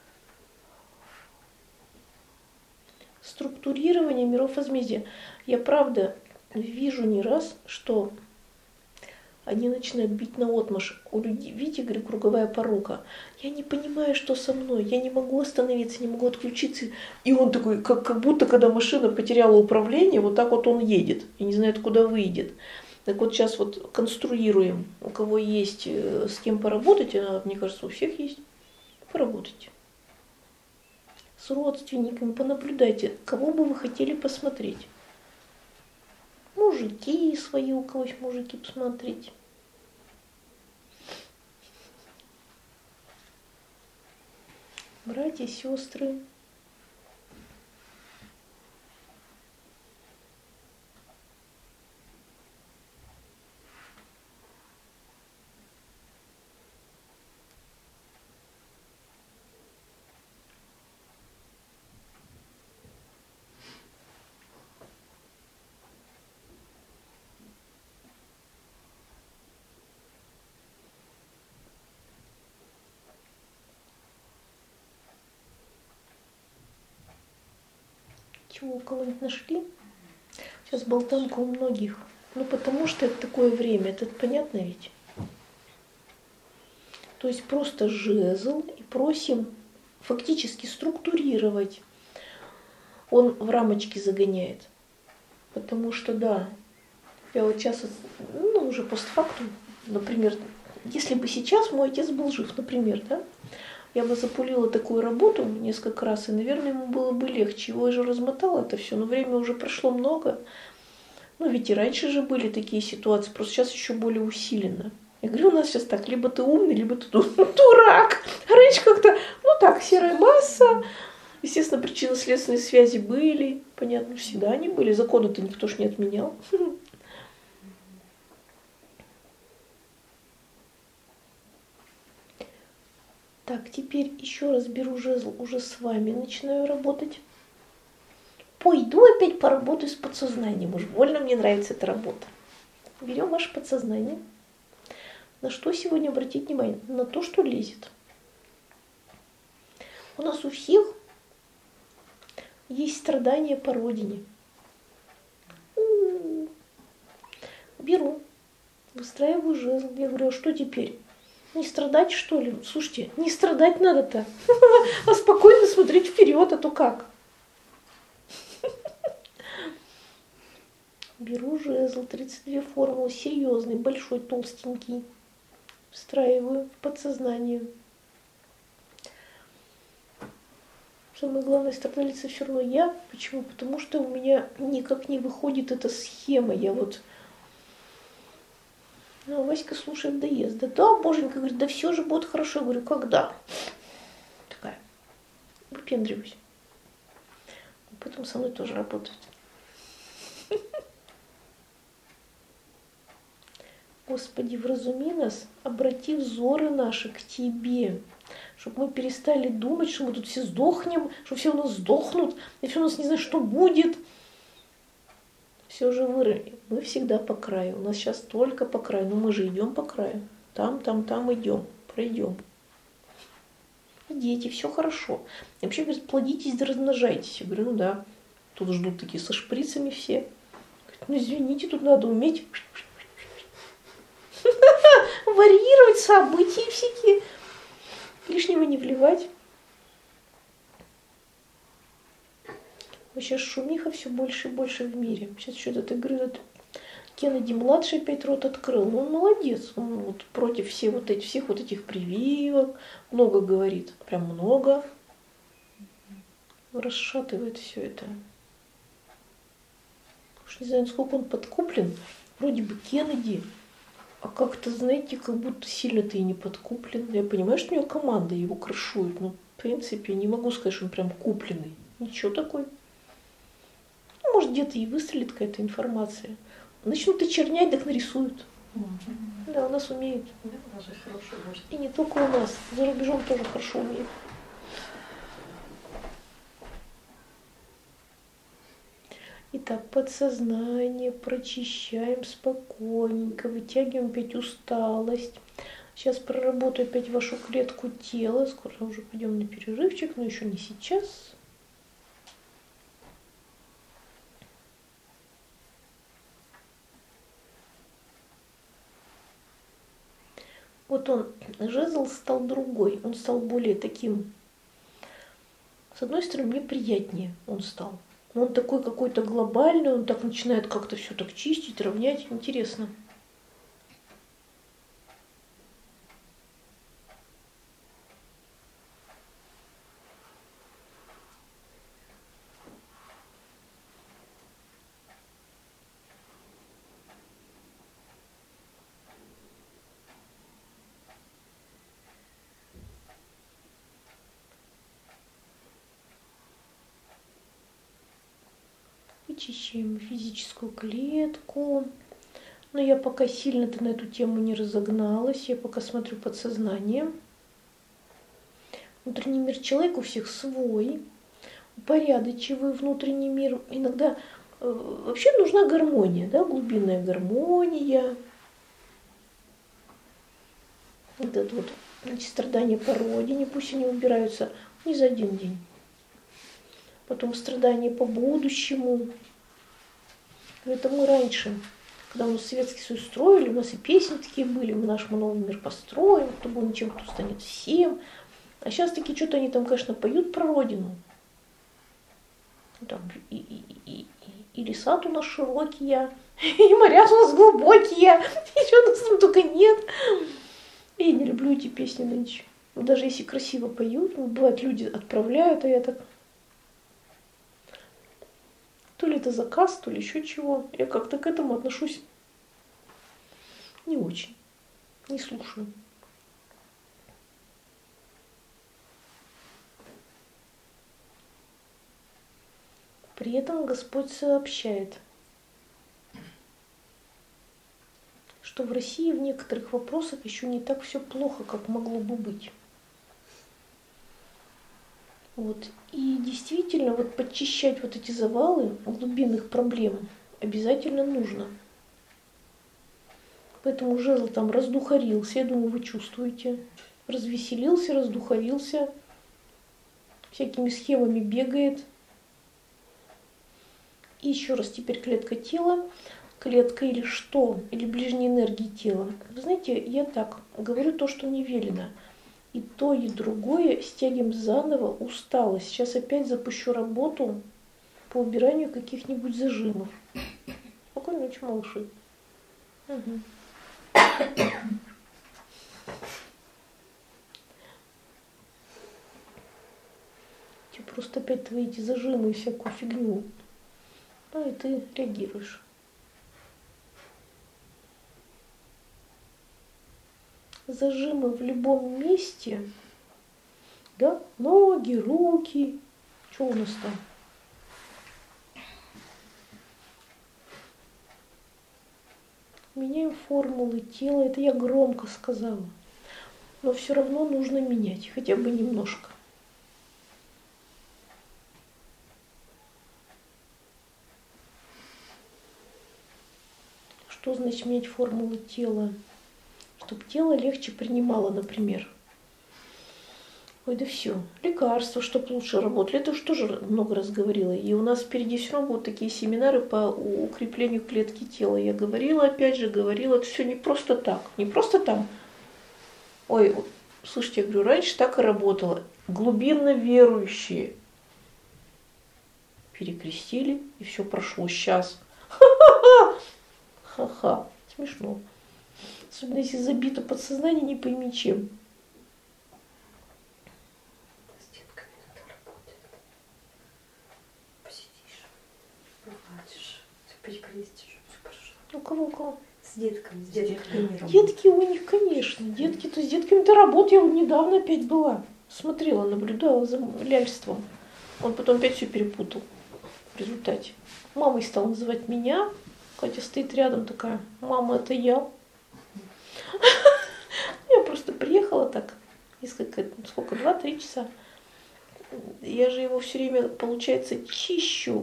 структурирования миров возмездия. Я правда вижу не раз, что они начинают бить наотмашь. У людей, видите, говорю, круговая порука. Я не понимаю, что со мной. Я не могу остановиться, не могу отключиться. И он такой, как будто когда машина потеряла управление, вот так вот он едет и не знает, куда выйдет. Так вот сейчас вот конструируем, у кого есть с кем поработать, а мне кажется, у всех есть, поработайте. С родственниками понаблюдайте, кого бы вы хотели посмотреть. Мужики свои, у кого есть мужики, посмотреть. Братья, сестры. Чего, у кого-нибудь нашли? Сейчас болтанка у многих. Ну, потому что это такое время, это понятно ведь? То есть просто жезл и просим фактически структурировать. Он в рамочки загоняет. Потому что, да, я вот сейчас, ну, уже постфактум, например, если бы сейчас мой отец был жив, например, да, я бы запулила такую работу несколько раз, и, наверное, ему было бы легче. Его же размотало это все, но время уже прошло много. Ну, ведь и раньше же были такие ситуации, просто сейчас еще более усиленно. Я говорю, у нас сейчас так, либо ты умный, либо ты дурак. А раньше как-то, ну так, серая масса. Естественно, причинно-следственные связи были, понятно, всегда они были. Законы-то никто ж не отменял. Так, теперь еще раз беру жезл, уже с вами начинаю работать. Пойду опять поработаю с подсознанием. Уж больно мне нравится эта работа. Берем ваше подсознание. На что сегодня обратить внимание? На то, что лезет. У нас у всех есть страдания по родине. Беру, выстраиваю жезл. Я говорю, а что теперь? Не страдать, что ли? Слушайте, не страдать надо-то, а спокойно смотреть вперед, а то как? Беру жезл, 32 формулы, серьезный, большой, толстенький. Встраиваю в подсознание. Самое главное, страдалица все равно я. Почему? Потому что у меня никак не выходит эта схема. Я вот Ну, Васька слушает доезда. Да, боженька, говорит, да все же будет хорошо. Я говорю, когда? Такая, выпендриваюсь. Поэтому со мной тоже работает. Господи, вразуми нас, обрати взоры наши к Тебе, чтобы мы перестали думать, что мы тут все сдохнем, что все у нас сдохнут, и все у нас не знаю, что будет. Все же мы всегда по краю. У нас сейчас только по краю, но мы же идем по краю. Там идем, пройдем. И дети, все хорошо. И вообще, говорят, плодитесь да размножайтесь. Я говорю, ну да. Тут ждут такие со шприцами все. Говорят, ну извините, тут надо уметь варьировать события всякие. Лишнего не вливать. Сейчас шумиха все больше и больше в мире. Сейчас что-то ты говоришь, Кеннеди-младший опять рот открыл. Ну, он молодец. Он вот против всех вот этих прививок. Много говорит. Прям много. Расшатывает все это. Уж не знаю, насколько он подкуплен. Вроде бы Кеннеди. А как-то, знаете, как будто сильно-то и не подкуплен. Я понимаю, что у него команда его крышует. Но, в принципе, не могу сказать, что он прям купленный. Ничего такой. Ну, может, где-то и выстрелит какая-то информация. Начнут очернять, так нарисуют. Да, у нас умеют. Да, у нас же хороший гость. И не только у нас. За рубежом тоже хорошо умеют. Итак, подсознание прочищаем спокойненько, вытягиваем опять усталость. Сейчас проработаю опять вашу клетку тела. Скоро уже пойдем на перерывчик, но еще не сейчас. Вот он, жезл стал другой, он стал более таким, с одной стороны, мне приятнее он стал. Но он такой какой-то глобальный, он так начинает как-то все так чистить, равнять, интересно. Вычищаем физическую клетку. Но я пока сильно-то на эту тему не разогналась. Я пока смотрю подсознание. Внутренний мир человека у всех свой. Упорядочиваю внутренний мир. Иногда вообще нужна гармония, да, глубинная гармония. Вот это вот эти страдания по родине, пусть они убираются не за один день. Потом страдания по будущему. Это мы раньше, когда у нас Советский Союз строили, у нас и песни такие были, мы наш новый мир построим, кто был ничем, кто станет всем. А сейчас таки что-то они там, конечно, поют про родину. Там и леса у нас широкие, и моря у нас глубокие, и что у нас там только нет. И я не люблю эти песни нынче. Даже если красиво поют, бывает, люди отправляют, а я так... То ли это заказ, то ли еще чего. Я как-то к этому отношусь не очень. Не слушаю. При этом Господь сообщает, что в России в некоторых вопросах еще не так все плохо, как могло бы быть. Вот. И действительно, вот подчищать вот эти завалы глубинных проблем обязательно нужно. Поэтому жезл там раздухарился, я думаю, вы чувствуете. Развеселился, раздухарился, всякими схемами бегает. И еще раз, теперь клетка тела, клетка или что, или ближней энергии тела. Вы знаете, я так говорю то, что мне велено. И то, и другое стягиваем заново усталость. Сейчас опять запущу работу по убиранию каких-нибудь зажимов. Спокойной ночи, малыши. Угу. Просто опять твои эти зажимы и всякую фигню. Ну и ты реагируешь. зажимы в любом месте, да, ноги, руки, что у нас там? Меняем формулы тела, это я громко сказала, но все равно нужно менять, хотя бы немножко. Что значит менять формулы тела? Чтобы тело легче принимало, например. Ой, да все. Лекарства, чтобы лучше работали. Это уж тоже много раз говорила. И у нас впереди все равно будут такие семинары по укреплению клетки тела. Я говорила, опять же, говорила. Это все не просто так. Не просто там. Ой, слушайте, я говорю, раньше так и работало. Глубинно верующие перекрестили, и все прошло. Сейчас. Ха-ха. Смешно. Особенно если забито подсознание, не пойми чем. С детками надо работать. Посидишь, погладишь, перекрестишь, все прошло. У кого? С детками работать. Детки у них, конечно. Детки-то с детками-то работа. Я вот недавно опять была. Смотрела, наблюдала за ляльством. Он потом опять все перепутал в результате. Мамой стал называть меня. Катя стоит рядом такая: мама, это я. Я просто приехала так, несколько, сколько, 2-3 часа. Я же его все время, получается, чищу,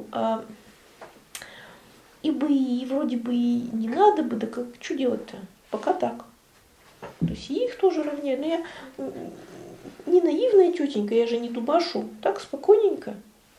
и вроде бы и не надо бы, да как, что делать-то? Пока так. То есть и их тоже равняю. Но я не наивная тетенька, я же не дубашу, так спокойненько.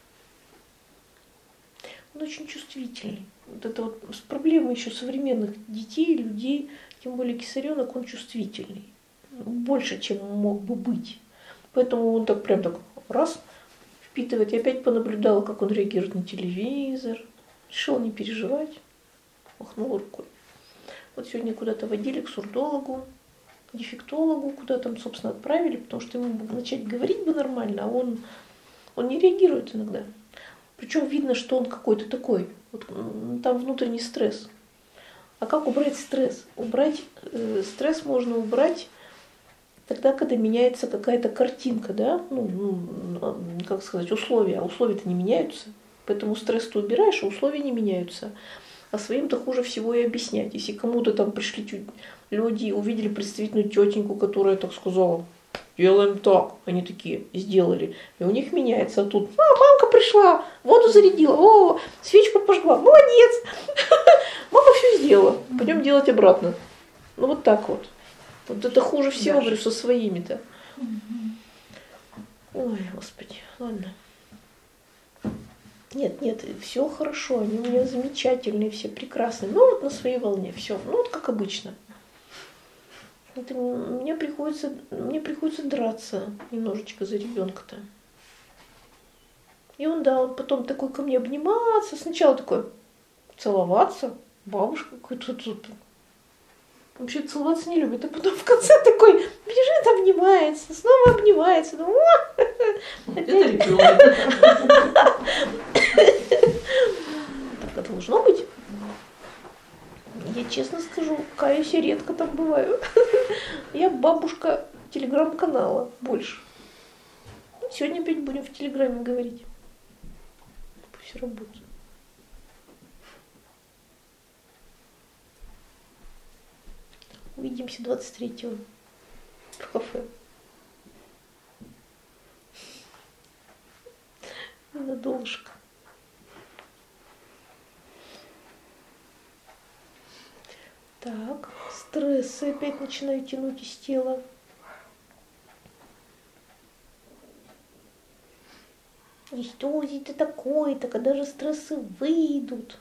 Он очень чувствительный. Вот это вот проблема еще современных детей, людей, тем более кисаренок, он чувствительный. Больше, чем он мог бы быть. Поэтому он так прям так раз впитывает. Я опять понаблюдала, как он реагирует на телевизор. Решила не переживать. Махнула рукой. Вот сегодня куда-то водили к сурдологу, дефектологу, куда там, собственно, отправили, потому что ему начать говорить бы нормально, а он не реагирует иногда. Причем видно, что он какой-то такой. Вот, там внутренний стресс. А как убрать стресс? Стресс можно убрать тогда, когда меняется какая-то картинка, да? Как сказать, условия. А условия-то не меняются. Поэтому стресс ты убираешь, а условия не меняются. А своим-то хуже всего и объяснять. Если кому-то там пришли люди, увидели представительную тетеньку, которая так сказала: делаем так. Они такие сделали. И у них меняется. А тут: мамка пришла, воду зарядила, свечку пожгла. Молодец. Мама все сделала. Пойдем делать обратно. Ну вот так вот. Вот это хуже всего, говорю, со своими-то. Ой, Господи, ладно. Нет, все хорошо, они у меня замечательные, все прекрасные. Ну вот на своей волне, все. Ну вот как обычно. Мне приходится драться немножечко за ребенка-то. И он потом такой ко мне обниматься. Сначала такой целоваться. Бабушка какой-то тут. Вообще целоваться не любит. А потом в конце такой бежит, обнимается. Снова обнимается. Это ребенок. Так это должно быть. Я честно скажу, каюсь, я редко там бываю. Я бабушка телеграм-канала больше. Сегодня опять будем в телеграме говорить. Пусть работает. Увидимся 23-го в кафе. Надолжко. Так, стрессы опять начинаю тянуть из тела. И что это такое-то, когда же стрессы выйдут?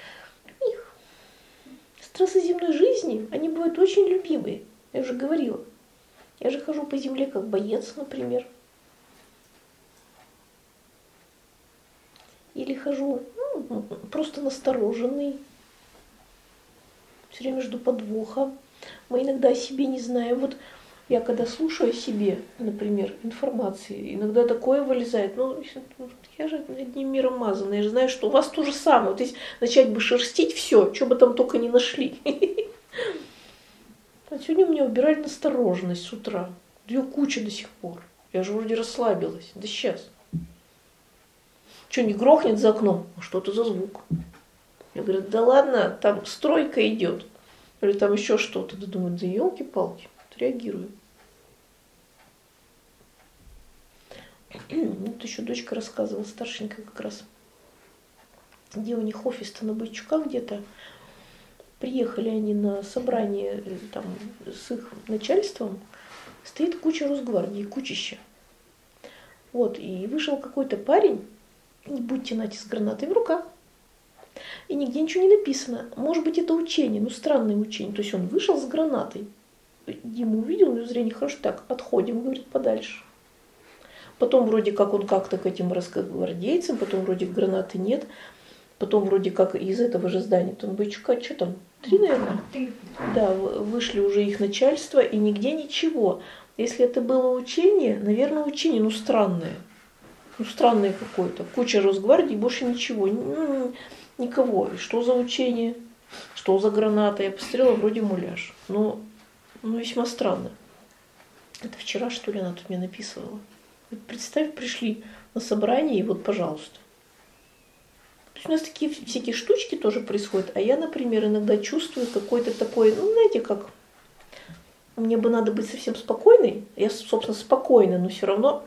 Стрессы земной жизни, они бывают очень любимые. Я уже говорила. Я же хожу по земле как боец, например. Или хожу просто настороженный. Все время жду подвоха. Мы иногда о себе не знаем. Вот я когда слушаю о себе, например, информации, иногда такое вылезает. Я же одним миром мазана. Я же знаю, что у вас то же самое. Вот если начать бы шерстить все, что бы там только не нашли. А сегодня у меня убирали настороженность с утра. Ее куча до сих пор. Я же вроде расслабилась. Да сейчас. Что, не грохнет за окном? А что это за звук? Я говорю, да ладно, там стройка идет. Или там еще что-то. Да думаю, да елки-палки. Реагирую. Вот еще дочка рассказывала, старшенькая как раз. Где у них офис-то на Бойчука где-то. Приехали они на собрание там, с их начальством. Стоит куча Росгвардии, кучища. Вот, и вышел какой-то парень, не будьте нати, с гранатой в руках. И нигде ничего не написано. Может быть, это учение, ну странное учение. То есть он вышел с гранатой. Дима увидел, у него зрение хорошо, так, отходим, говорит, подальше. Потом вроде как он как-то к этим росгвардейцам, потом вроде гранаты нет. Потом вроде как из этого же здания, там Бойчука, что там, 3, наверное? 3. Да, вышли уже их начальство, и нигде ничего. Если это было учение, наверное, учение, ну странное. Ну странное какое-то. Куча Росгвардии, больше ничего. Ну, никого. И что за учение? Что за граната? Я посмотрела, вроде муляж. Но весьма странно. Это вчера, что ли, она тут мне написывала. Вот представь, пришли на собрание, и вот, пожалуйста. То есть у нас такие всякие штучки тоже происходят, а я, например, иногда чувствую какой-то такой, ну, знаете, как, мне бы надо быть совсем спокойной, я, собственно, спокойна, но все равно,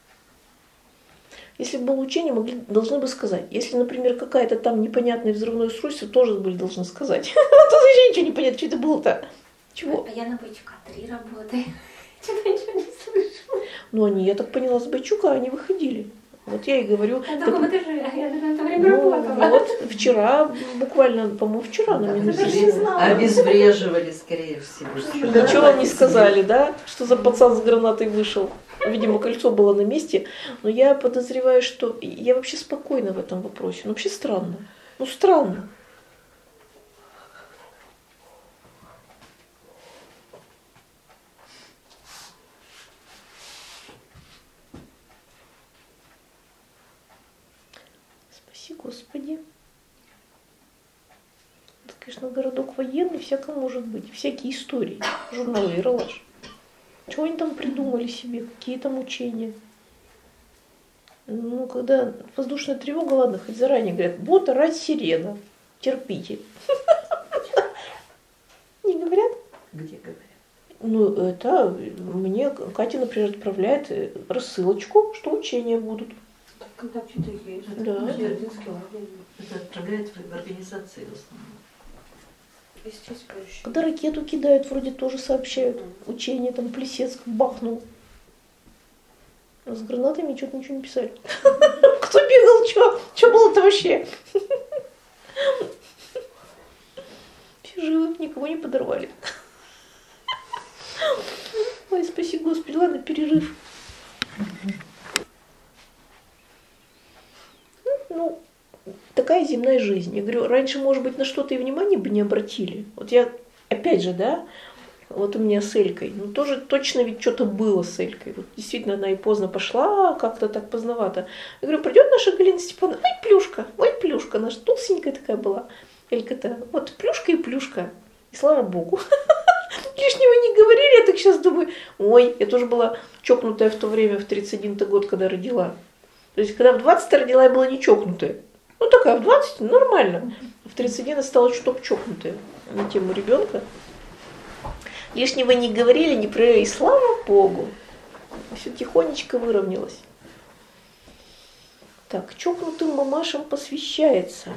если бы было учение, должны бы сказать. Если, например, какая-то там непонятное взрывное устройство, тоже были должны сказать. А то вообще ничего не понятно, что это было-то. Чего? А я на Бойчука 3 работаю. Что-то ничего не слышу. Ну, они, я так поняла, с Бойчука они выходили. Вот я и говорю. На другом этаже, я на это время работала. Вот, вчера, буквально, по-моему, вчера на меня написали. Обезвреживали, скорее всего. Ничего вам не сказали, да? Что за пацан с гранатой вышел? Видимо, кольцо было на месте. Но я подозреваю, что я вообще спокойна в этом вопросе. Ну, вообще странно. Ну, странно. Господи. Это, конечно, городок военный, всякое может быть. Всякие истории. Журналы «Ералаш». Чего они там придумали себе? Какие там учения? Ну, когда воздушная тревога, ладно, хоть заранее говорят, вот орать сирена. Терпите. Не говорят? Где говорят? Ну, это мне Катя, например, отправляет рассылочку, что учения будут. Когда что-то есть. Да. Это отправляют в организации в основном. Когда ракету кидают, вроде тоже сообщают. Учение, там, Плесецк бахнул. А с гранатами что-то ничего не писали. Кто бегал, что было-то вообще? Все живы, никого не подорвали. Ой, спаси Господи, ладно, перерыв. Ну, такая земная жизнь. Я говорю, раньше, может быть, на что-то и внимание бы не обратили. Вот я, опять же, да, вот у меня с Элькой, ну тоже точно ведь что-то было с Элькой. Вот действительно, она и поздно пошла, как-то так поздновато. Я говорю, придет наша Галина Степановна, ой, плюшка, наша толстенькая такая была. Элька-то, вот плюшка и плюшка. И слава богу. Лишнего не говорили, я так сейчас думаю, ой, я тоже была чокнутая в то время, в 31-й год, когда родила. То есть, когда в 20 родила, я была не чокнутая. Ну, такая, в 20 нормально. В 31 я стала чуток чокнутая на тему ребенка. Лишнего не говорили, не проверили, и слава богу. Все тихонечко выровнялось. Так, чокнутым мамашам посвящается.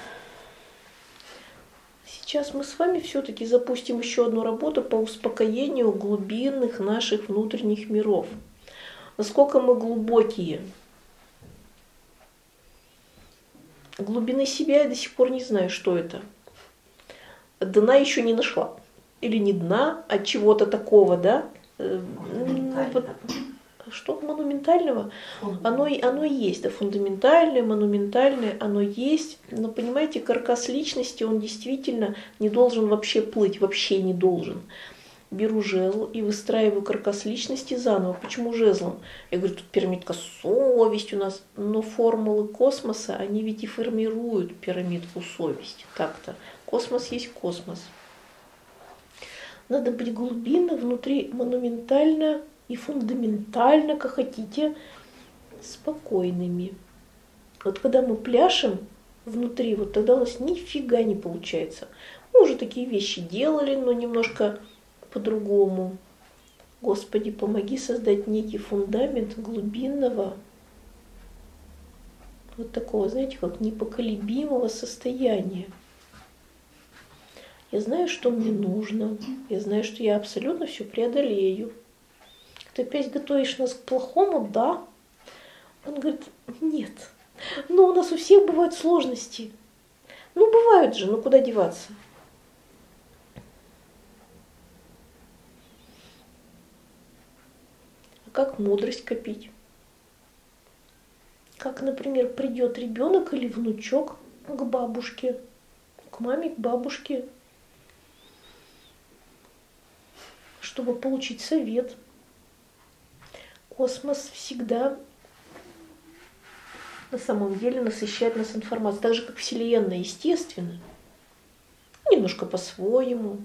Сейчас мы с вами все-таки запустим еще одну работу по успокоению глубинных наших внутренних миров. Насколько мы глубокие. Глубины себя я до сих пор не знаю, что это. Дна еще не нашла. Или не дна, а чего-то такого, да? Что монументального? Оно есть, да, фундаментальное, монументальное, оно есть. Но, понимаете, каркас личности, он действительно не должен вообще плыть, вообще не должен. Беру жезл и выстраиваю каркас личности заново. Почему жезлом? Я говорю, тут пирамидка совесть у нас. Но формулы космоса, они ведь и формируют пирамидку совести. Так-то. Космос есть космос. Надо быть глубинно, внутри монументально и фундаментально, как хотите, спокойными. Вот когда мы пляшем внутри, вот тогда у нас нифига не получается. Мы уже такие вещи делали, но немножко по-другому. Господи, помоги создать некий фундамент глубинного, вот такого, знаете, как непоколебимого состояния. Я знаю, что мне нужно. Я знаю, что я абсолютно все преодолею. Ты опять готовишь нас к плохому? Да. Он говорит, нет. Но у нас у всех бывают сложности. Ну, бывают же, ну куда деваться? А как мудрость копить? Как, например, придет ребенок или внучок к бабушке, к маме, к бабушке, чтобы получить совет. Космос всегда на самом деле насыщает нас информацией, так же как Вселенная, естественно, немножко по-своему.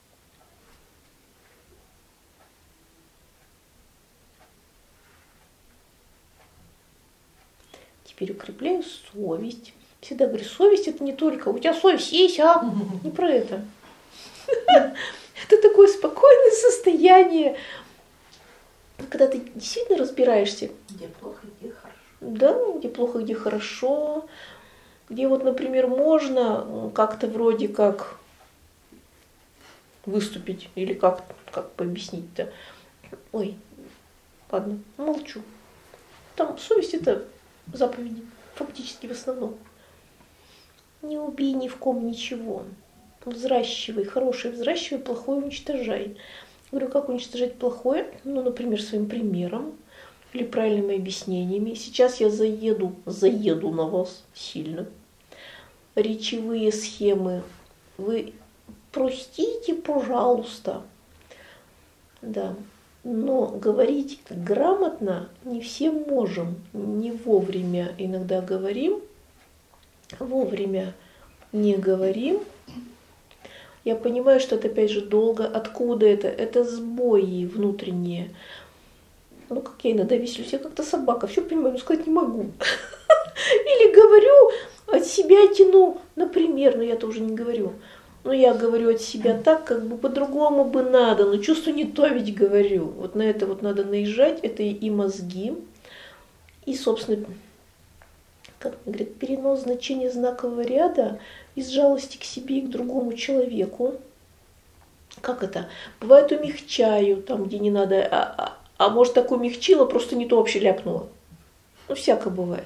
Теперь укрепляю совесть. Всегда говорю, совесть это не только у тебя совесть есть, а? Не про это. Это такое спокойное состояние, когда ты действительно разбираешься. Где плохо, где хорошо. Да, где плохо, где хорошо. Где вот, например, можно как-то вроде как выступить или как пообъяснить-то. Ой, ладно, молчу. Там совесть это заповеди, фактически в основном. Не убей ни в ком ничего. Взращивай хорошее, взращивай, плохое уничтожай. Говорю, как уничтожать плохое? Ну, например, своим примером или правильными объяснениями. Сейчас я заеду на вас сильно. Речевые схемы. Вы простите, пожалуйста. Да. Но говорить грамотно не все можем. Не вовремя иногда говорим, вовремя не говорим. Я понимаю, что это опять же долго. Откуда это? Это сбои внутренние. Ну, как я иногда веселюсь, я как-то собака, все понимаю, но сказать не могу. Или говорю, от себя тяну, например, но я тоже не говорю. Но я говорю от себя так, как бы по-другому бы надо, но чувство не то ведь говорю. Вот на это вот надо наезжать, это и мозги, и, собственно, как говорят, перенос значения знакового ряда из жалости к себе и к другому человеку. Как это? Бывает, умягчаю там, где не надо, а может, так умягчила, просто не то вообще ляпнула. Ну, всяко бывает.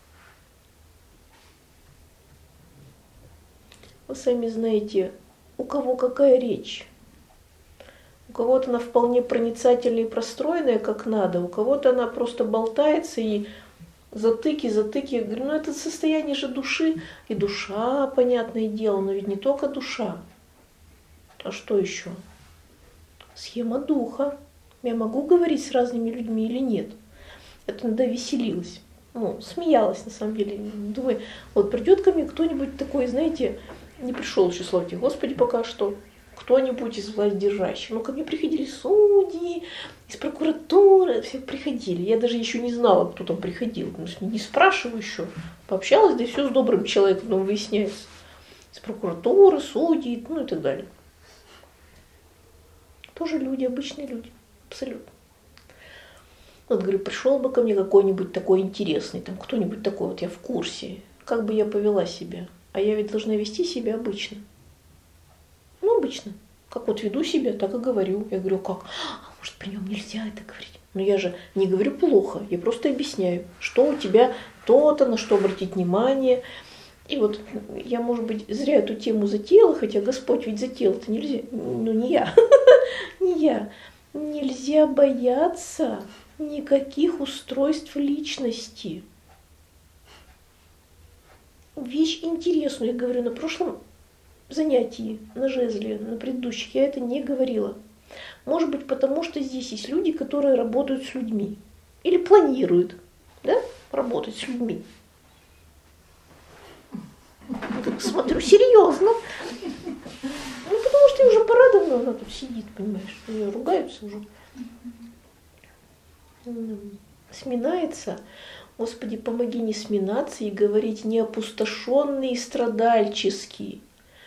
Вы сами знаете, у кого какая речь. У кого-то она вполне проницательная и простроенная, как надо, у кого-то она просто болтается и затыки. Я говорю, ну это состояние же души. И душа, понятное дело, но ведь не только душа. А что еще? Схема духа. Я могу говорить с разными людьми или нет? Это иногда веселилась. Ну, смеялась на самом деле. Думаю, вот придет ко мне кто-нибудь такой, знаете, не пришел еще, слава тебе Господи, пока что, кто-нибудь из властьдержащих. Ну, ко мне приходили судьи, из прокуратуры, все приходили. Я даже еще не знала, кто там приходил. Не спрашиваю еще. Пообщалась, да и все с добрым человеком, но выясняется. Из прокуратуры, судьи, ну и так далее. Тоже люди, обычные люди. Абсолютно. Вот, говорю, пришел бы ко мне какой-нибудь такой интересный, там кто-нибудь такой, вот я в курсе, как бы я повела себя. А я ведь должна вести себя обычно. Ну, обычно. Как вот веду себя, так и говорю. Я говорю, как? А может, при нем нельзя это говорить? Но я же не говорю плохо, я просто объясняю, что у тебя то-то, на что обратить внимание. И вот я, может быть, зря эту тему затеяла, хотя Господь ведь затеял это нельзя. Ну, не я. Не я. Нельзя бояться никаких устройств личности. Вещь интересную, я говорю, на прошлом занятии, на жезле, на предыдущих, я это не говорила. Может быть, потому что здесь есть люди, которые работают с людьми. Или планируют, да, работать с людьми. Смотрю, серьезно. Ну, потому что Хотя уже пора давно, она тут сидит, понимаешь, ее ругаются уже. Сминается. Господи, помоги не сминаться и говорить не опустошенный и страдальческий.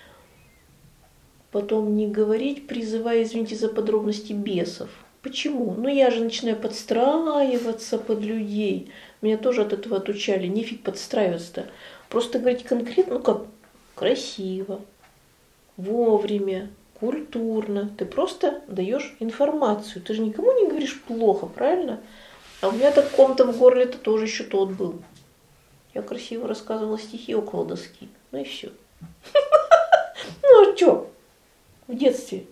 Потом не говорить, призывая, извините за подробности, бесов. Почему? Ну я же начинаю подстраиваться под людей. Меня тоже от этого отучали. Нефиг подстраиваться-то. Просто говорить конкретно, ну как, красиво, вовремя, культурно. Ты просто даешь информацию. Ты же никому не говоришь плохо, правильно? А у меня так ком-то в горле-то тоже еще тот был. Я красиво рассказывала стихи около доски. Ну и все. Ну а что? В детстве.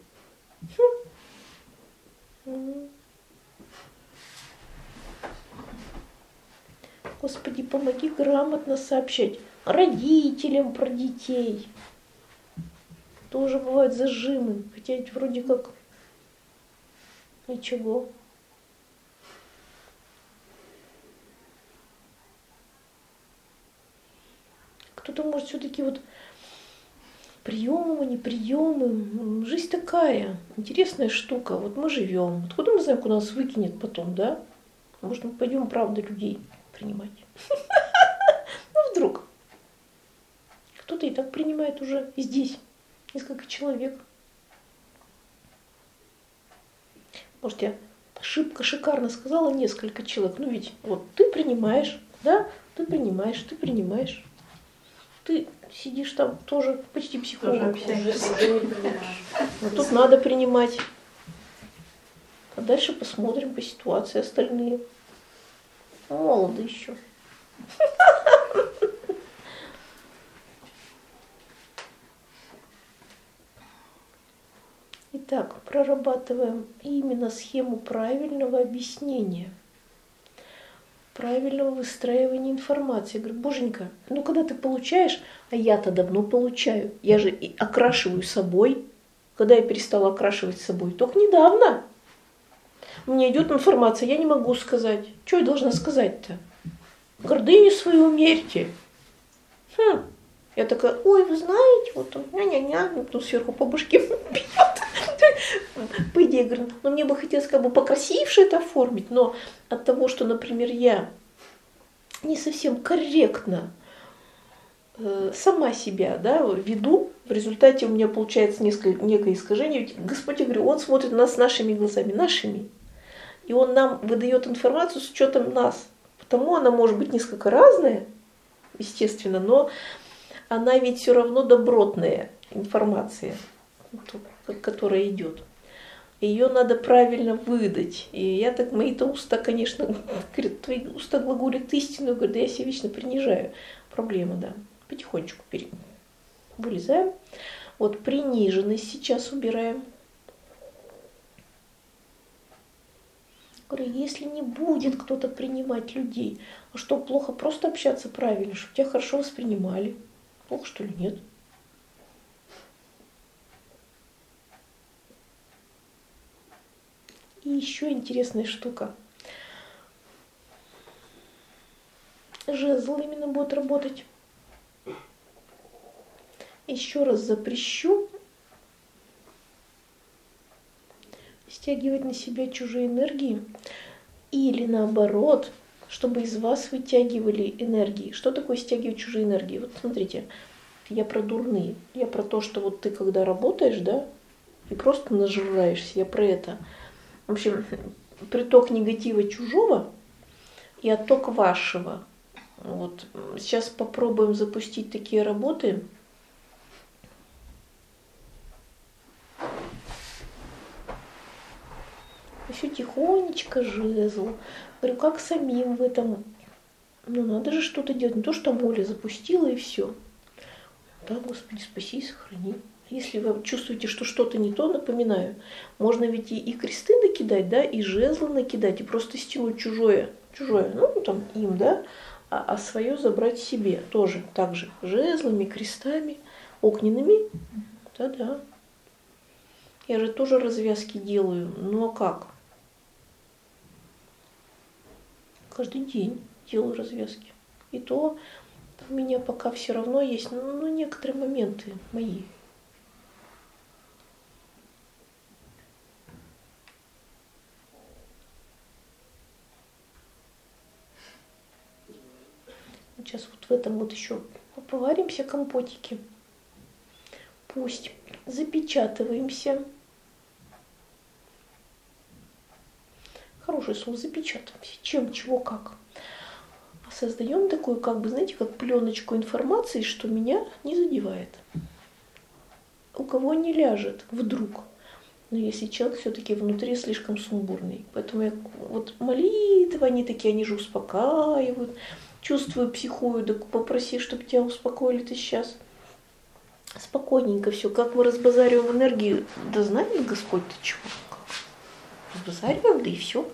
Господи, помоги грамотно сообщать родителям про детей. Тоже бывают зажимы. Хотя ведь вроде как ничего. Кто-то может все-таки вот приемы, не приемы. Жизнь такая интересная штука. Вот мы живем. Откуда мы знаем, куда нас выкинет потом, да? Может, мы пойдем, правда, людей принимать. Ну, вдруг. Кто-то и так принимает уже здесь. Несколько человек. Может, я шикарно сказала несколько человек. Ну, ведь вот ты принимаешь, да? Ты принимаешь. Ты сидишь там тоже почти психолог. Но тут надо принимать. А дальше посмотрим по ситуации остальные. Молоды еще. Итак, прорабатываем именно схему правильного объяснения, правильного выстраивания информации. Я говорю, боженька, ну когда ты получаешь, а я-то давно получаю, я же и окрашиваю собой. Когда я перестала окрашивать собой? Только недавно. Мне идет информация, я не могу сказать. Что я должна сказать-то? Гордыню свою умерьте. Я такая, ой, вы знаете, вот он, ня-ня-ня, тут сверху по башке бьет. По идее, говорю, ну мне бы хотелось как бы покрасивше это оформить, но от того, что, например, я не совсем корректно сама себя, да, веду, в результате у меня получается некое искажение. Ведь Господь, я говорю, Он смотрит на нас нашими глазами, нашими. И Он нам выдает информацию с учетом нас. Потому она может быть несколько разная, естественно, но она ведь все равно добротная информация, которая идет. Ее надо правильно выдать. И я так, мои-то уста, конечно, говорят, твои уста глаголят истину, говорят, да я себя вечно принижаю. Проблема, да. Потихонечку вылезаем. Вот приниженность сейчас убираем. Говорю, если не будет кто-то принимать людей, а что, плохо просто общаться правильно, чтобы тебя хорошо воспринимали? Плохо, что ли, нет? И еще интересная штука. Жезл именно будет работать. Еще раз запрещу стягивать на себя чужие энергии или наоборот, чтобы из вас вытягивали энергии. Что такое стягивать чужие энергии? Вот смотрите, я про дурные, я про то, что вот ты когда работаешь, да, и просто нажираешься, я про это. В общем, приток негатива чужого и отток вашего. Вот. Сейчас попробуем запустить такие работы. Еще тихонечко жезл. Говорю, как самим в этом? Ну, надо же что-то делать. Не то, что Оля запустила и все. Да, Господи, спаси и сохрани. Если вы чувствуете, что что-то не то, напоминаю, можно ведь и кресты накидать, да, и жезлы накидать, и просто стянуть чужое, ну, там, им, да, а свое забрать себе тоже, так же, жезлами, крестами, огненными, да-да. Я же тоже развязки делаю, ну а как? Каждый день делаю развязки. И то у меня пока все равно есть, ну, некоторые моменты мои. Сейчас вот в этом вот еще поваримся компотики. Пусть запечатываемся. Хорошее слово, запечатываемся. Чем, чего, как. Создаем такую, как бы, знаете, как пленочку информации, что меня не задевает. У кого не ляжет вдруг. Но если человек все-таки внутри слишком сумбурный. Поэтому я, вот молитвы, они такие, они же успокаивают. Чувствую, психую, да попроси, чтобы тебя успокоили ты сейчас. Спокойненько все. Как мы разбазариваем энергию, да знает Господь, ты чего? Разбазариваем, да и все.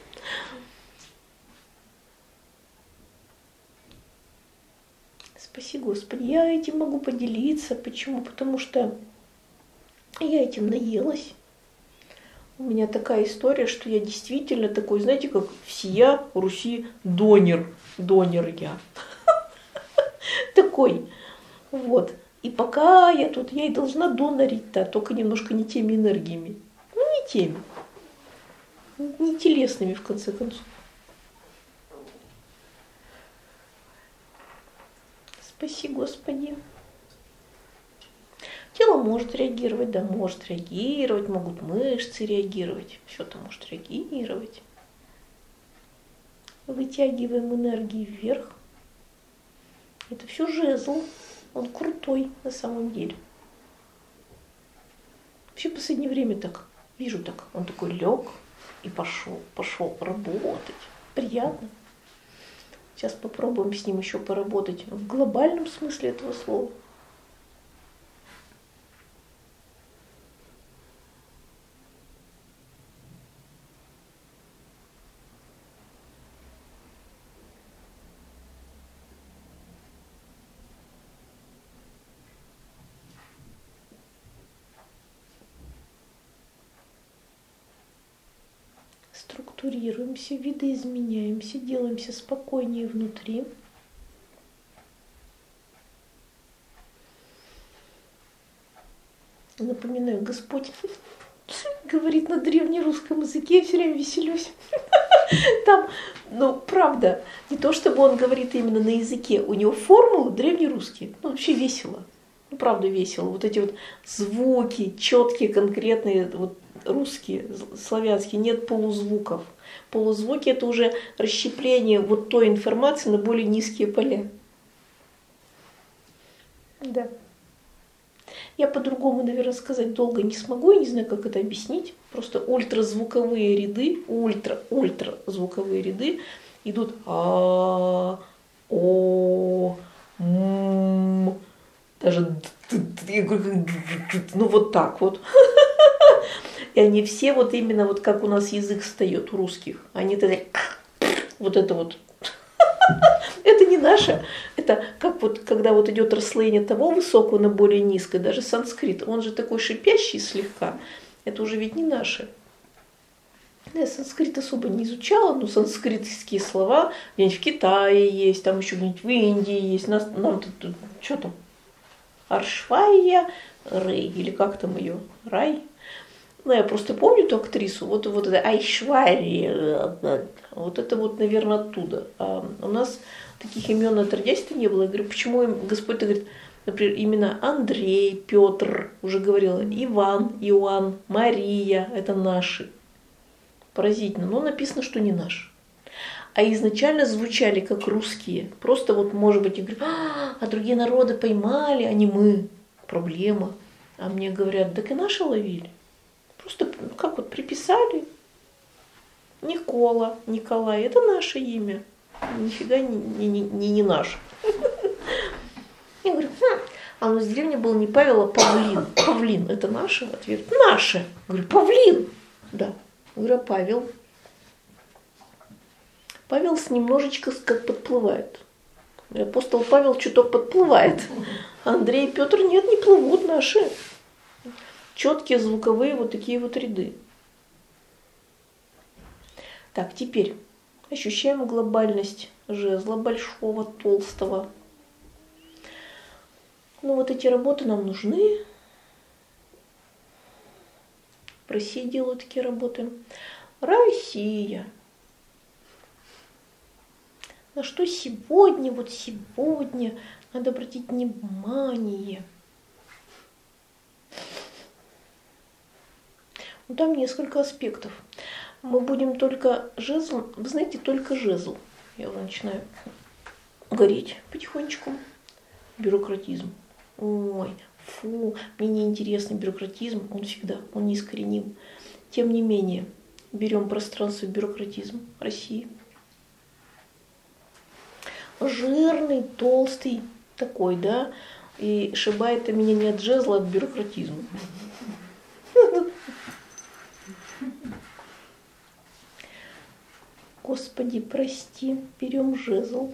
Спаси Господи, я этим могу поделиться. Почему? Потому что я этим наелась. У меня такая история, что я действительно такой, знаете, как всея Руси донер. Донер я. Такой. Вот. И пока я тут, я и должна донорить-то, только немножко не теми энергиями. Ну, не теми. Не телесными, в конце концов. Спаси Господи. Тело может реагировать, да, может реагировать, могут мышцы реагировать, все-то может реагировать. Вытягиваем энергии вверх. Это все жезл, он крутой на самом деле. Вообще в последнее время так, вижу так, он такой лег и пошел работать. Приятно. Сейчас попробуем с ним еще поработать в глобальном смысле этого слова. Структурируемся, видоизменяемся, делаемся спокойнее внутри. Напоминаю, Господь говорит на древнерусском языке, я все время веселюсь. Там, ну, правда, не то чтобы он говорит именно на языке, у него формулы древнерусские, ну, вообще весело. Ну, правда, весело. Вот эти вот звуки, четкие, конкретные, вот русские, славянские, нет полузвуков. Полузвуки – это уже расщепление вот той информации на более низкие поля. Да. Я по-другому, наверное, сказать долго не смогу, я не знаю, как это объяснить. Просто ультразвуковые ряды, ультразвуковые ряды идут а, о, даже ну вот так вот. И они все вот именно вот как у нас язык встает у русских. Они тогда вот это вот. Это не наше. Это как вот, когда вот идет расслоение того высокого на более низкое, даже санскрит, он же такой шипящий слегка. Это уже ведь не наше. Я санскрит особо не изучала, но санскритские слова где-нибудь в Китае есть, там еще где-нибудь в Индии есть. Нам тут, что там? Аршвайя Рэй, или как там ее? Рай? Ну, я просто помню эту актрису, вот это Айшвария, вот это вот, наверное, оттуда. А у нас таких имен отродясь-то не было. Я говорю, почему Господь говорит, например, именно Андрей, Петр, уже говорила, Иван, Иоанн, Мария, это наши. Поразительно, но написано, что не наши. А изначально звучали как русские. Просто вот, может быть, я говорю, а другие народы поймали, а не мы. Проблема. А мне говорят, так и наши ловили. Просто как вот приписали. Никола, Николай, это наше имя. Нифига не наше. Я говорю, а у нас в деревне был не Павел, а Павлин. Павлин, это наше? Ответ, наше. Я говорю, Павлин. Да. Я говорю, а Павел? Павел немножечко как подплывает. Апостол Павел чуток подплывает. Андрей и Петр нет, не плывут наши. Четкие звуковые вот такие вот ряды. Так, теперь ощущаем глобальность жезла большого, толстого. Ну вот эти работы нам нужны. В России делают такие работы. Россия. На что сегодня, вот сегодня надо обратить внимание. Ну, там несколько аспектов. Мы будем только жезл, вы знаете, только жезл. Я уже начинаю гореть потихонечку. Бюрократизм. Ой, фу, мне неинтересный бюрократизм, он неискореним. Тем не менее, берем пространство бюрократизм России. Жирный, толстый такой, да, и шибает меня не от жезла, а от бюрократизма. Господи, прости, берем жезл.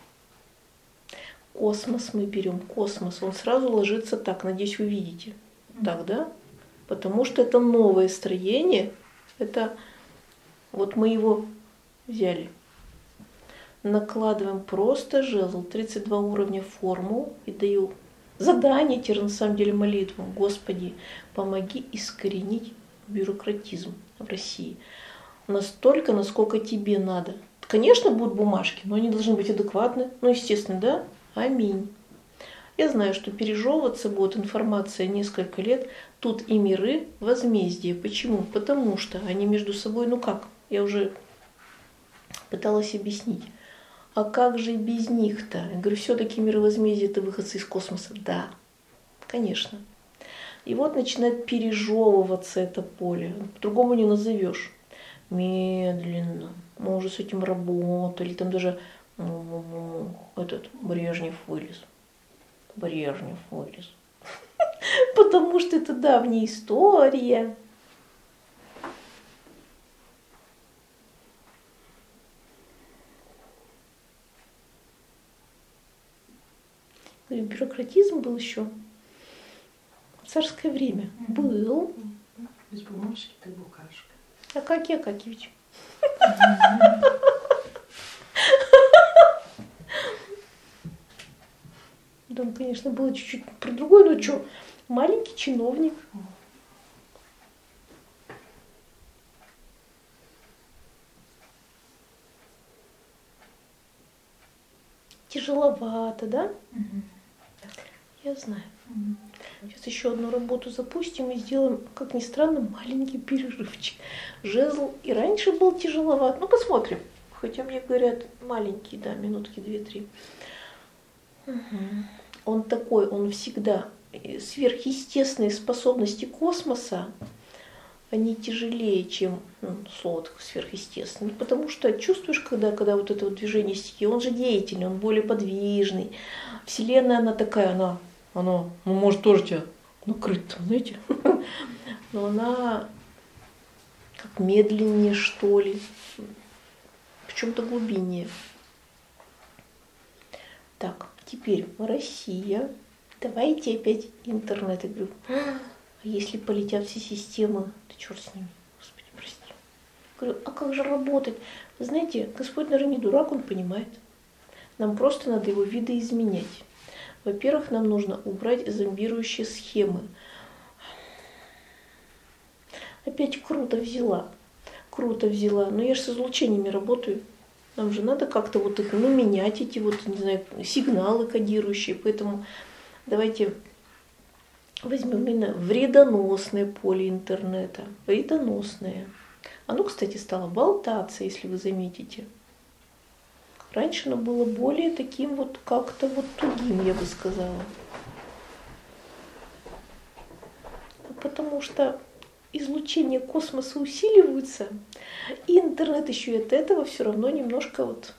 Космос мы берем, космос. Он сразу ложится так, надеюсь, вы видите. Так, да? Потому что это новое строение. Это вот мы его взяли. Накладываем просто жезл, 32 уровня формул и даю задание, на самом деле молитву. Господи, помоги искоренить бюрократизм в России. Настолько, насколько тебе надо. Конечно, будут бумажки, но они должны быть адекватны. Ну, естественно, да? Аминь. Я знаю, что пережевываться будет информация несколько лет. Тут и миры возмездия. Почему? Потому что они между собой, ну как? Я уже пыталась объяснить. А как же без них-то? Я говорю, все-таки миры возмездия это выходцы из космоса. Да, конечно. И вот начинает пережевываться это поле. По-другому не назовешь. Медленно. Мы уже с этим работали. Там даже этот Брежнев вылез. Потому что это давняя история. Бюрократизм был еще в царское время. Был. Без бумажки ты букашка. Акакий Акакевич. Там, конечно, было чуть-чуть про другое, но что, маленький чиновник. Тяжеловато, да? Я знаю. Сейчас еще одну работу запустим и сделаем, как ни странно, маленький перерывчик. Жезл и раньше был тяжеловат. Ну, посмотрим. Хотя мне говорят, маленький, да, минутки 2-3. Он такой, он всегда. Сверхъестественные способности космоса, они тяжелее, чем слово сверхъестественное. Потому что чувствуешь, когда вот это вот движение стихии, он же деятельный, он более подвижный. Вселенная, она такая, она ну, может тоже тебя накрыть, знаете. Но она как медленнее, что ли, в чем-то глубиннее. Так, теперь Россия. Давайте опять интернет. Я говорю, а если полетят все системы, да черт с ними, Господи, прости. Я говорю, а как же работать? Вы знаете, Господь, наверное, не дурак, он понимает. Нам просто надо его видоизменять. Во-первых, нам нужно убрать зомбирующие схемы. Опять круто взяла. Но я же с излучениями работаю. Нам же надо как-то вот их, менять эти вот, не знаю, сигналы кодирующие. Поэтому давайте возьмем именно вредоносное поле интернета. Вредоносное. Оно, кстати, стало болтаться, если вы заметите. Раньше оно было более таким вот как-то вот тугим, я бы сказала. Потому что излучения космоса усиливаются, и интернет еще и от этого все равно немножко вот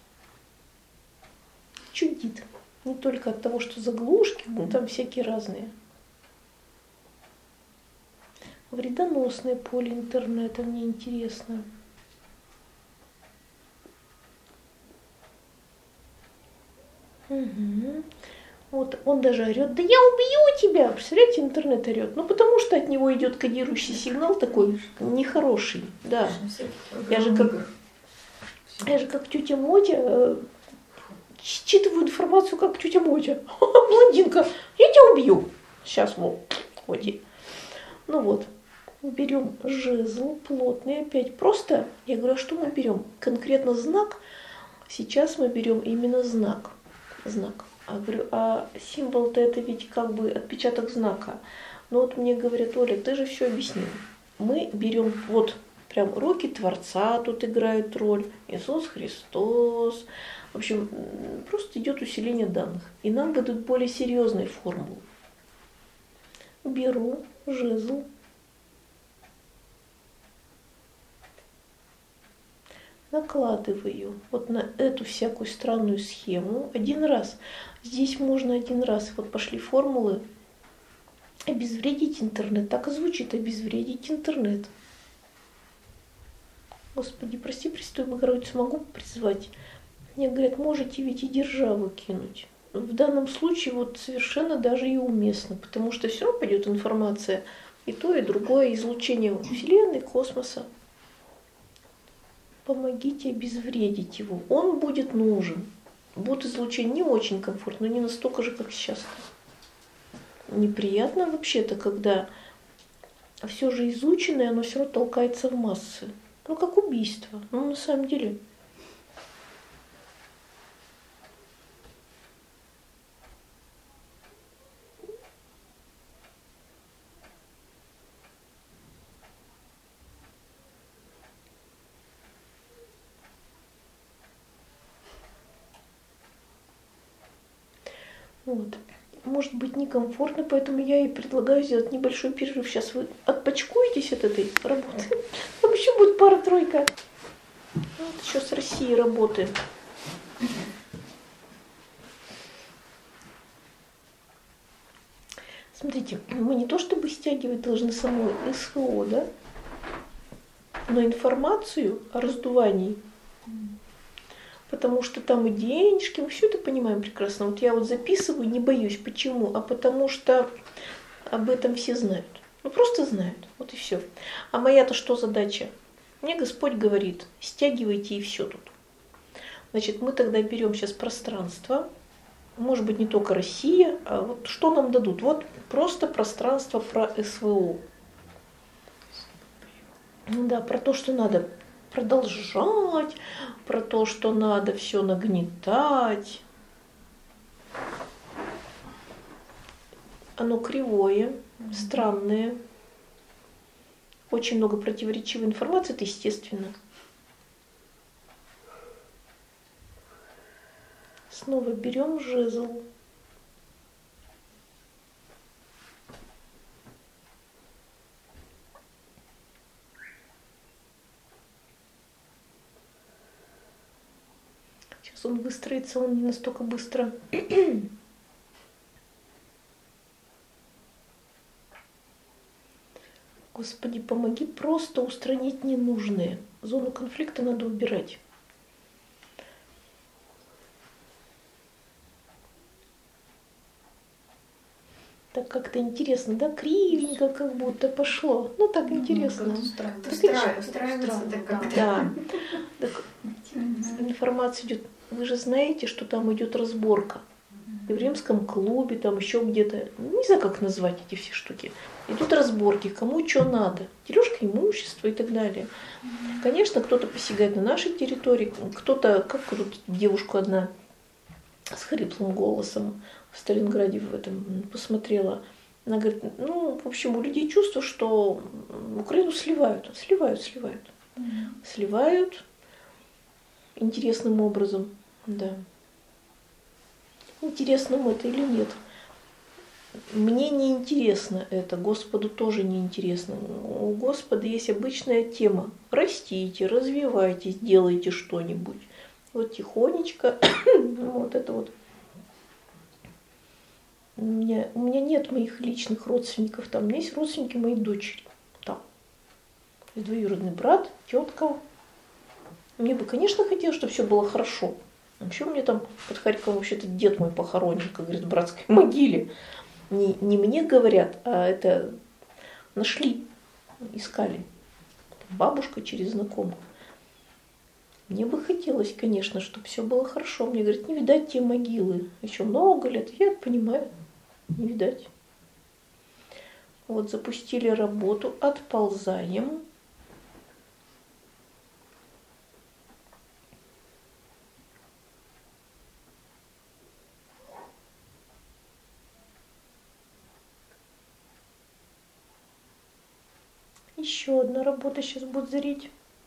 чудит. Не только от того, что заглушки, но там всякие разные. Вредоносное поле интернета, мне интересно. Угу. Вот он даже орет, да я убью тебя! Представляете, интернет орет. Ну, потому что от него идет кодирующий сигнал такой нехороший. Да. Я же как тетя Мотя считываю информацию, как тетя Мотя. Блондинка, я тебя убью. Сейчас, ходи. Ну вот, берем жезл плотный опять. Просто, я говорю, а что мы берем? Конкретно знак Сейчас мы берем именно знак. Знак. А говорю, а символ-то это ведь как бы отпечаток знака. Но вот мне говорят: Оля, ты же все объяснила. Мы берем вот прям руки Творца тут играют роль, Иисус Христос. В общем, просто идет усиление данных. И нам выдают более серьезные формулы. Беру жезл. Накладываю вот на эту всякую странную схему один раз. Здесь можно один раз. Вот пошли формулы. Обезвредить интернет. Так и звучит: обезвредить интернет. Господи, прости, Пресвятую Богородицу могу призвать? Мне говорят: можете ведь и державу кинуть. В данном случае вот совершенно даже и уместно, потому что все равно пойдет информация и то, и другое, излучение Вселенной, космоса. Помогите обезвредить его. Он будет нужен. Будет излучение не очень комфортно, но не настолько же, как сейчас. Неприятно вообще-то, когда все же изученное, оно все равно толкается в массы. Ну, как убийство. Ну, на самом деле. Вот. Может быть некомфортно, поэтому я и предлагаю сделать небольшой перерыв. Сейчас вы отпочкуетесь от этой работы. Там еще будет пара-тройка. Вот еще с Россией работы. Смотрите, мы не то чтобы стягивать должны само СВО, да? Но информацию о раздувании. Потому что там и денежки, мы все это понимаем прекрасно. Вот я вот записываю, не боюсь. Почему? А потому что об этом все знают. Ну просто знают. Вот и все. А моя-то что задача? Мне Господь говорит: стягивайте и все тут. Значит, мы тогда берем сейчас пространство. Может быть, не только Россия, а вот что нам дадут? Вот просто пространство про СВО. Ну да, про то, что надо продолжать, про то, что надо все нагнетать. Оно кривое, странное. Очень много противоречивой информации, это естественно. Снова берем жезл. Сейчас он выстроится, он не настолько быстро. Господи, помоги просто устранить ненужные. Зону конфликта надо убирать. Так как-то интересно, да? Кривенько как будто пошло. Ну так интересно. Устраивается так как-то. Да. Так, информация идет. Вы же знаете, что там идет разборка. В римском клубе, там еще где-то, не знаю, как назвать эти все штуки. Идут разборки, кому что надо, дележка имущества и так далее. Конечно, кто-то посягает на нашей территории, кто-то, как тут девушку одна с хриплым голосом в Сталинграде в этом посмотрела. Она говорит: ну, в общем, у людей чувство, что Украину сливают интересным образом, да. Интересно им это или нет? Мне не интересно это, Господу тоже не интересно. У Господа есть обычная тема: растите, развивайтесь, делайте что-нибудь. Вот тихонечко, вот это вот. У меня нет моих личных родственников там, у меня есть родственники моей дочери. Там. Двоюродный брат, тетка. Мне бы, конечно, хотелось, чтобы все было хорошо. Вообще у меня там под Харьковом вообще-то дед мой похоронен, как говорит, в братской могиле. Не мне говорят, а это нашли, искали. Бабушка через знакомых. Мне бы хотелось, конечно, чтобы все было хорошо. Мне говорят: не видать те могилы. Еще много лет. Я это понимаю. Не видать. Вот запустили работу, отползаем. Еще одна работа сейчас будет зреть.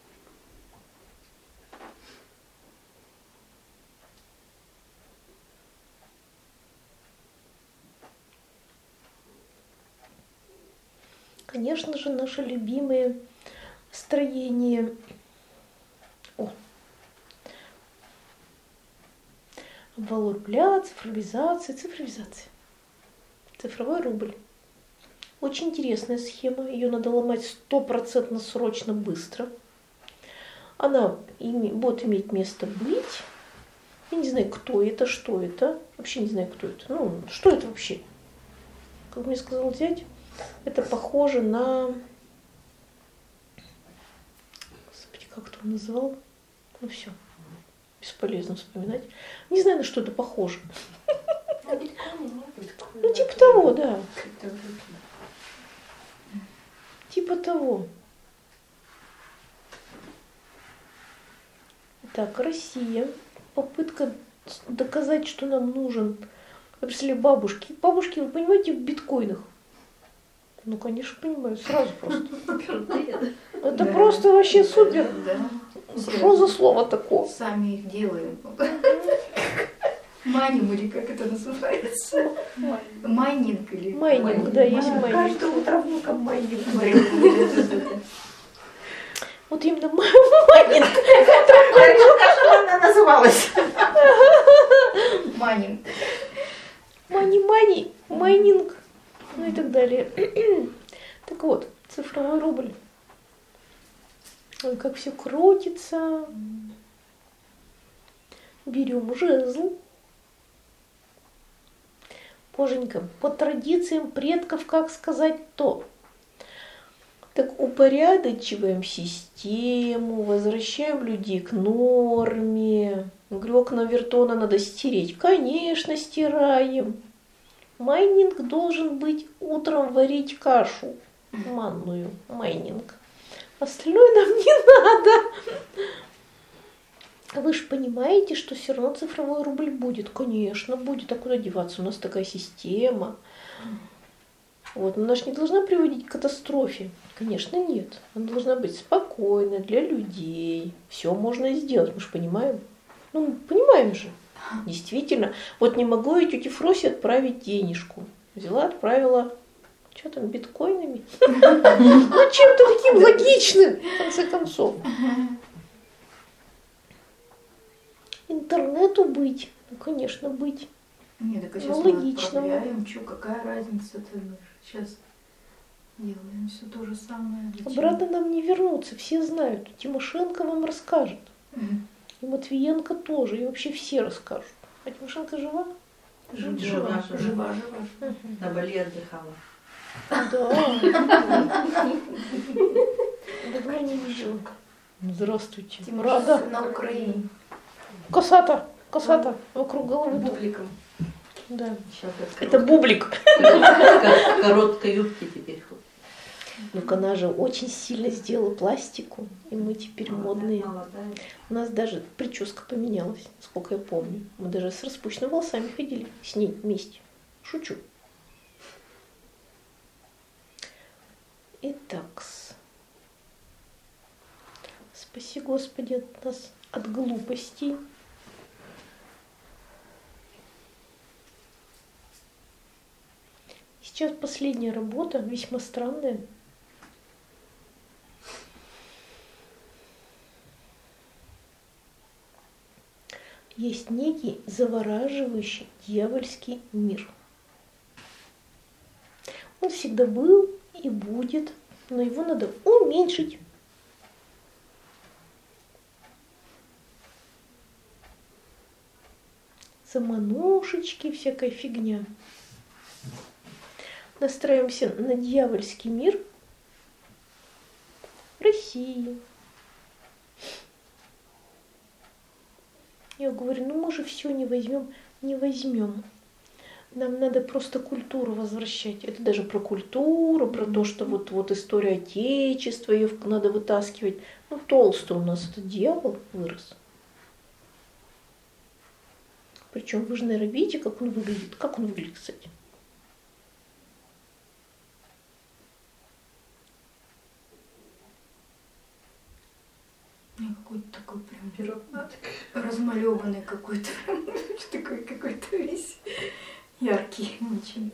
Конечно же, наши любимые строения. Обвал рубля, цифровизация. Цифровой рубль. Очень интересная схема. Ее надо ломать 100% срочно, быстро. Она будет иметь место быть. Я не знаю, кто это, что это. Вообще не знаю, кто это. Ну, что это вообще? Как мне сказал зять, это похоже на... Господи, как это он называл? Ну все, бесполезно вспоминать. Не знаю, на что это похоже. Ну, типа того, да. Типа того. Так, Россия. Попытка доказать, что нам нужен. Пришли бабушки. Бабушки, вы понимаете, в биткоинах? Ну, конечно, понимаю. Сразу просто. Это просто вообще супер. Что за слово такое? Сами их делаем. Майнинг, или как это называется? Майнинг или... Майнинг, да, есть майнинг. Каждому травникам майнинг. Вот именно майнинг. Как она называлась? Майнинг. Майнинг, ну и так далее. Так вот, цифровой рубль. Ой, как все крутится. Берем жезл. Боженька, по традициям предков, как сказать то? Так упорядочиваем систему, возвращаем людей к норме. Говорю, окна Вертона надо стереть. Конечно, стираем. Майнинг должен быть утром варить кашу манную. Майнинг. Остальное нам не надо. Вы же понимаете, что все равно цифровой рубль будет. Конечно, будет. А куда деваться? У нас такая система. Вот. Но она же не должна приводить к катастрофе. Конечно, нет. Она должна быть спокойной для людей. Все можно сделать. Мы же понимаем. Ну, понимаем же. Действительно. Вот не могу я тете Фросе отправить денежку. Взяла, отправила. Что там, биткоинами? Ну, чем-то таким логичным, в конце концов. Интернету быть. Ну, конечно, быть. Нет, так а Ну, сейчас мы логично. отправляем. Чё, какая разница-то? Мы сейчас делаем все то же самое. Зачем? Обратно нам не вернуться. Все знают. Тимошенко вам расскажет. И Матвиенко тоже. И вообще все расскажут. А Тимошенко жива? Жива. Жива. На Бали отдыхала. Да. Давно не видела. Здравствуйте. Рада. На Украине. Косата. Вокруг головы. Бубликом. Да. Сейчас Это бублик. короткой юбки теперь ходит. Ну-ка, она же очень сильно сделала пластику, и мы теперь модные. Молодая. У нас даже прическа поменялась, сколько я помню. Мы даже с распущенными волосами ходили с ней вместе. Шучу. Итак, спаси Господи от нас, от глупостей. Сейчас последняя работа, весьма странная. Есть некий завораживающий дьявольский мир. Он всегда был и будет, но его надо уменьшить. Заманушечки, всякая фигня. Настраиваемся на дьявольский мир России. Я говорю, ну мы же все не возьмем. Нам надо просто культуру возвращать. Это даже про культуру, про то, что вот история Отечества, ее надо вытаскивать. Ну, толстый у нас этот дьявол вырос. Причем вы же, наверное, видите, как он выглядит. Как он выглядит, кстати? какой-то такой прям Пирог. размалеванный какой-то, такой какой-то весь яркий очень.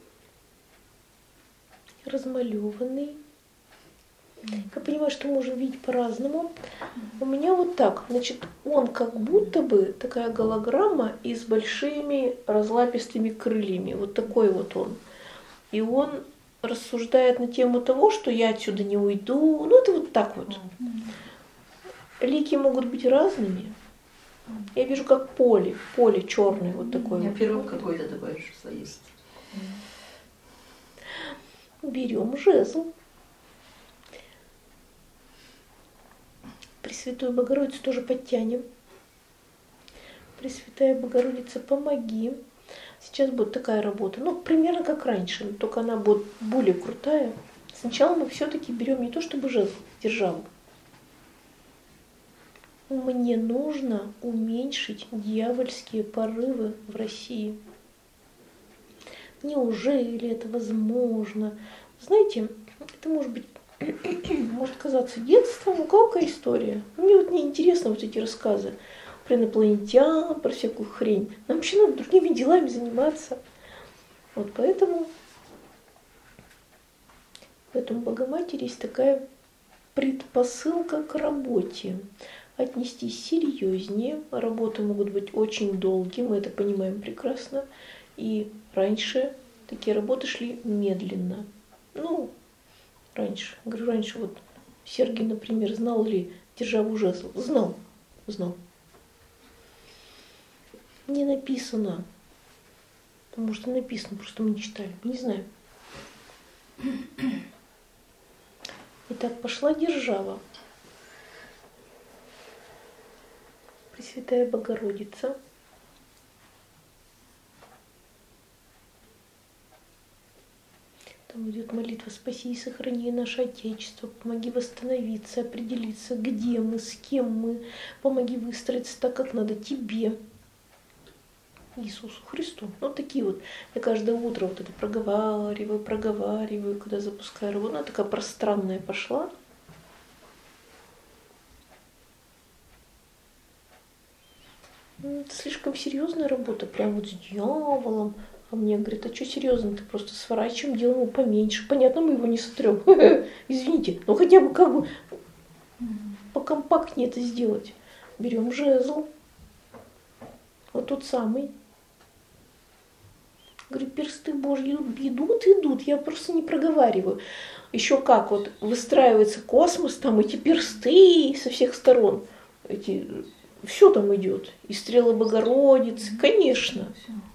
Размалеванный. Я понимаю, что можем видеть по-разному. У меня вот так. Значит, он как будто бы такая голограмма и с большими разлапистыми крыльями. Вот такой вот он. И он рассуждает на тему того, что я отсюда не уйду. Ну, это вот так вот. Лики могут быть разными. Я вижу как поле черное вот такое. У меня Вот. пирог какой-то добавишь, что есть. Берем жезл. Пресвятую Богородицу тоже подтянем. Пресвятая Богородица, помоги. Сейчас будет такая работа. Ну, примерно как раньше, но только она будет более крутая. Сначала мы все-таки берем не то чтобы жезл, державу. Мне нужно уменьшить дьявольские порывы в России. Неужели это возможно? Знаете, это может казаться детством, у кого какая история. Мне вот неинтересно вот эти рассказы про инопланетян, про всякую хрень. Нам вообще надо другими делами заниматься. Вот поэтому в этом Богоматери есть такая предпосылка к работе. Отнестись серьезнее. Работы могут быть очень долгие, мы это понимаем прекрасно. И раньше такие работы шли медленно. Ну, раньше. Говорю, раньше вот Сергий, например, знал ли державу жезл? Знал. Не написано. Может, и написано, просто мы не читали. Не знаю. Итак, пошла держава. Пресвятая Богородица. Там идет молитва: спаси и сохрани наше Отечество, помоги восстановиться, определиться, где мы, с кем мы, помоги выстроиться так, как надо тебе, Иисусу Христу. Вот такие вот. Я каждое утро вот это проговариваю, когда запускаю работу. Она такая пространная пошла. Это слишком серьезная работа, прям вот с дьяволом. А мне говорят, а что серьезно, ты просто сворачиваем, делаем его поменьше. Понятно, мы его не сотрем. Извините, но хотя бы как бы покомпактнее это сделать. Берем жезл, вот тот самый. Говорю, персты Божьи идут, я просто не проговариваю. Еще как вот выстраивается космос, там эти персты со всех сторон, все там идет. И стрелы Богородицы, конечно.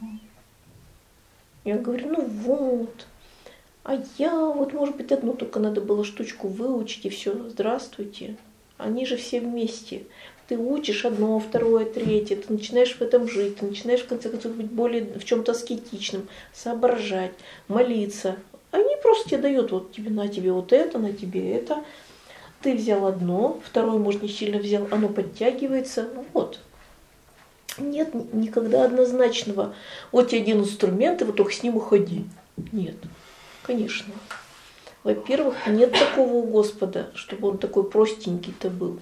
Я говорю, ну вот. А я вот, может быть, одну только надо было штучку выучить, и все, здравствуйте. Они же все вместе. Ты учишь одно, второе, третье, ты начинаешь в этом жить, ты начинаешь, в конце концов, быть более в чем-то аскетичным, соображать, молиться. Они просто тебе дают, вот тебе, на тебе вот это, на тебе это. Ты взял одно, второе, может, не сильно взял, оно подтягивается. Вот. Нет никогда однозначного. Вот тебе один инструмент, и вот только с ним уходи. Нет, конечно. Во-первых, нет такого у Господа, чтобы он такой простенький-то был.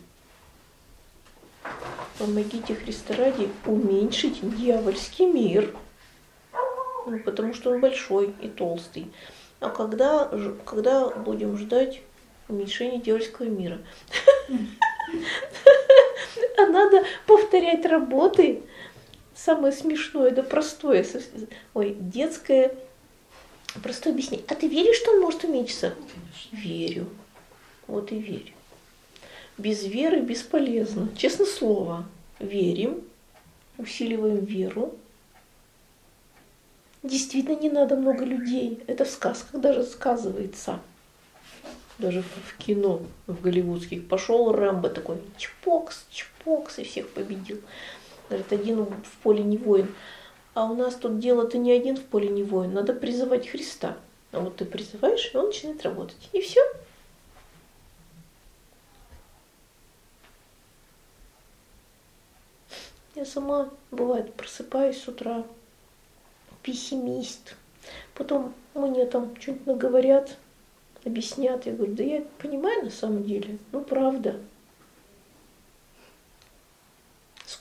Помогите Христа ради уменьшить дьявольский мир. Ну, потому что он большой и толстый. А когда будем ждать уменьшения дьявольского мира? А надо повторять работы. Самое смешное, да простое. Ой, детское. Простое объяснение. А ты веришь, что он может уменьшиться? Конечно. Верю. Вот и верю. Без веры бесполезно. Честное слово. Верим, усиливаем веру. Действительно, не надо много людей. Это в сказках даже сказывается. Даже в кино, в голливудских. Пошел Рэмбо такой, чпокс, и всех победил. Говорит, один в поле не воин. А у нас тут дело-то не один в поле не воин. Надо призывать Христа. А вот ты призываешь, и он начинает работать. И все. Я сама, бывает, просыпаюсь с утра, пессимист. Потом мне там что-нибудь наговорят, объяснят. Я говорю, да я понимаю на самом деле. Ну, правда.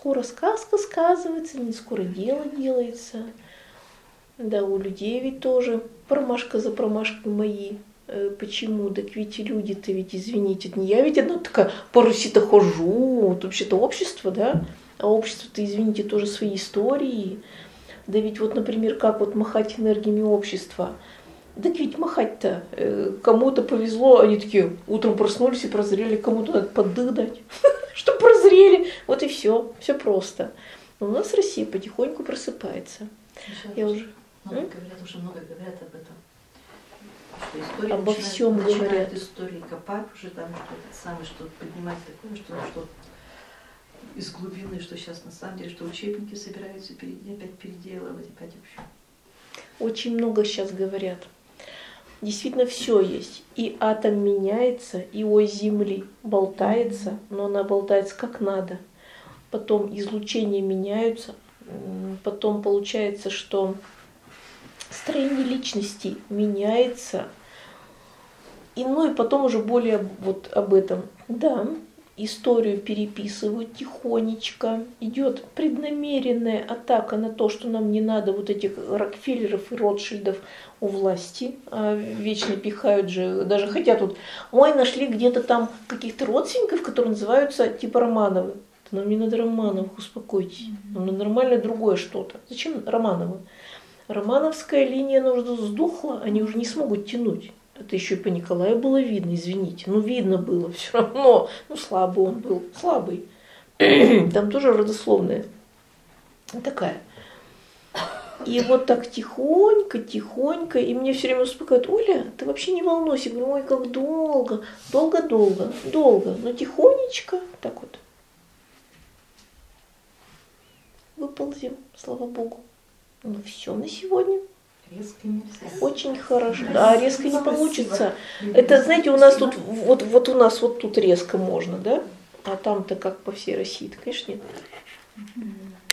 скоро сказка сказывается, не скоро дело делается. Да, у людей ведь тоже промашка за промашкой мои. Почему? Так ведь и люди-то ведь, извините, не я ведь одна такая по Руси-то хожу, вот вообще-то общество, да? А общество-то, извините, тоже свои истории. Да ведь вот, например, как вот махать энергиями общества. Так ведь махать-то кому-то повезло, они такие утром проснулись и прозрели, кому-то надо поддых дать, чтобы прозрели. Вот и все просто. Но у нас Россия потихоньку просыпается. Я уже... Много говорят об этом. Что история Обо всем начинают говорят. Истории копать уже там что-то самое, что поднимать такое, что из глубины, что сейчас на самом деле, что учебники собираются опять переделывать, опять вообще. Очень много сейчас говорят. Действительно все есть. И атом меняется, и ось Земли болтается, но она болтается как надо. Потом излучения меняются, потом получается, что строение личности меняется. И ну и потом уже более вот об этом. Да, историю переписывают тихонечко. Идет преднамеренная атака на то, что нам не надо вот этих Рокфеллеров и Ротшильдов у власти. А вечно пихают же, даже хотят вот, ой, нашли где-то там каких-то родственников, которые называются типа Романовы. Да нам не надо Романовых, успокойтесь. Нам надо нормально другое что-то. Зачем Романовы? Романовская линия, она уже сдохла, они уже не смогут тянуть. Это еще и по Николаю было видно, извините. Ну, видно было все равно. Ну, слабый он был, слабый. Там тоже родословная такая. И вот так тихонько, тихонько. И мне все время успокаивают: Оля, ты вообще не волнуйся. Я говорю: ой, как долго, долго. Но тихонечко, так вот. Выползем, слава Богу. Ну, все на сегодня. Резко нельзя. Очень хорошо. Да, резко не получится. Это, знаете, у нас тут, вот у нас вот тут резко можно, да? А там-то как по всей России-то, конечно, нет.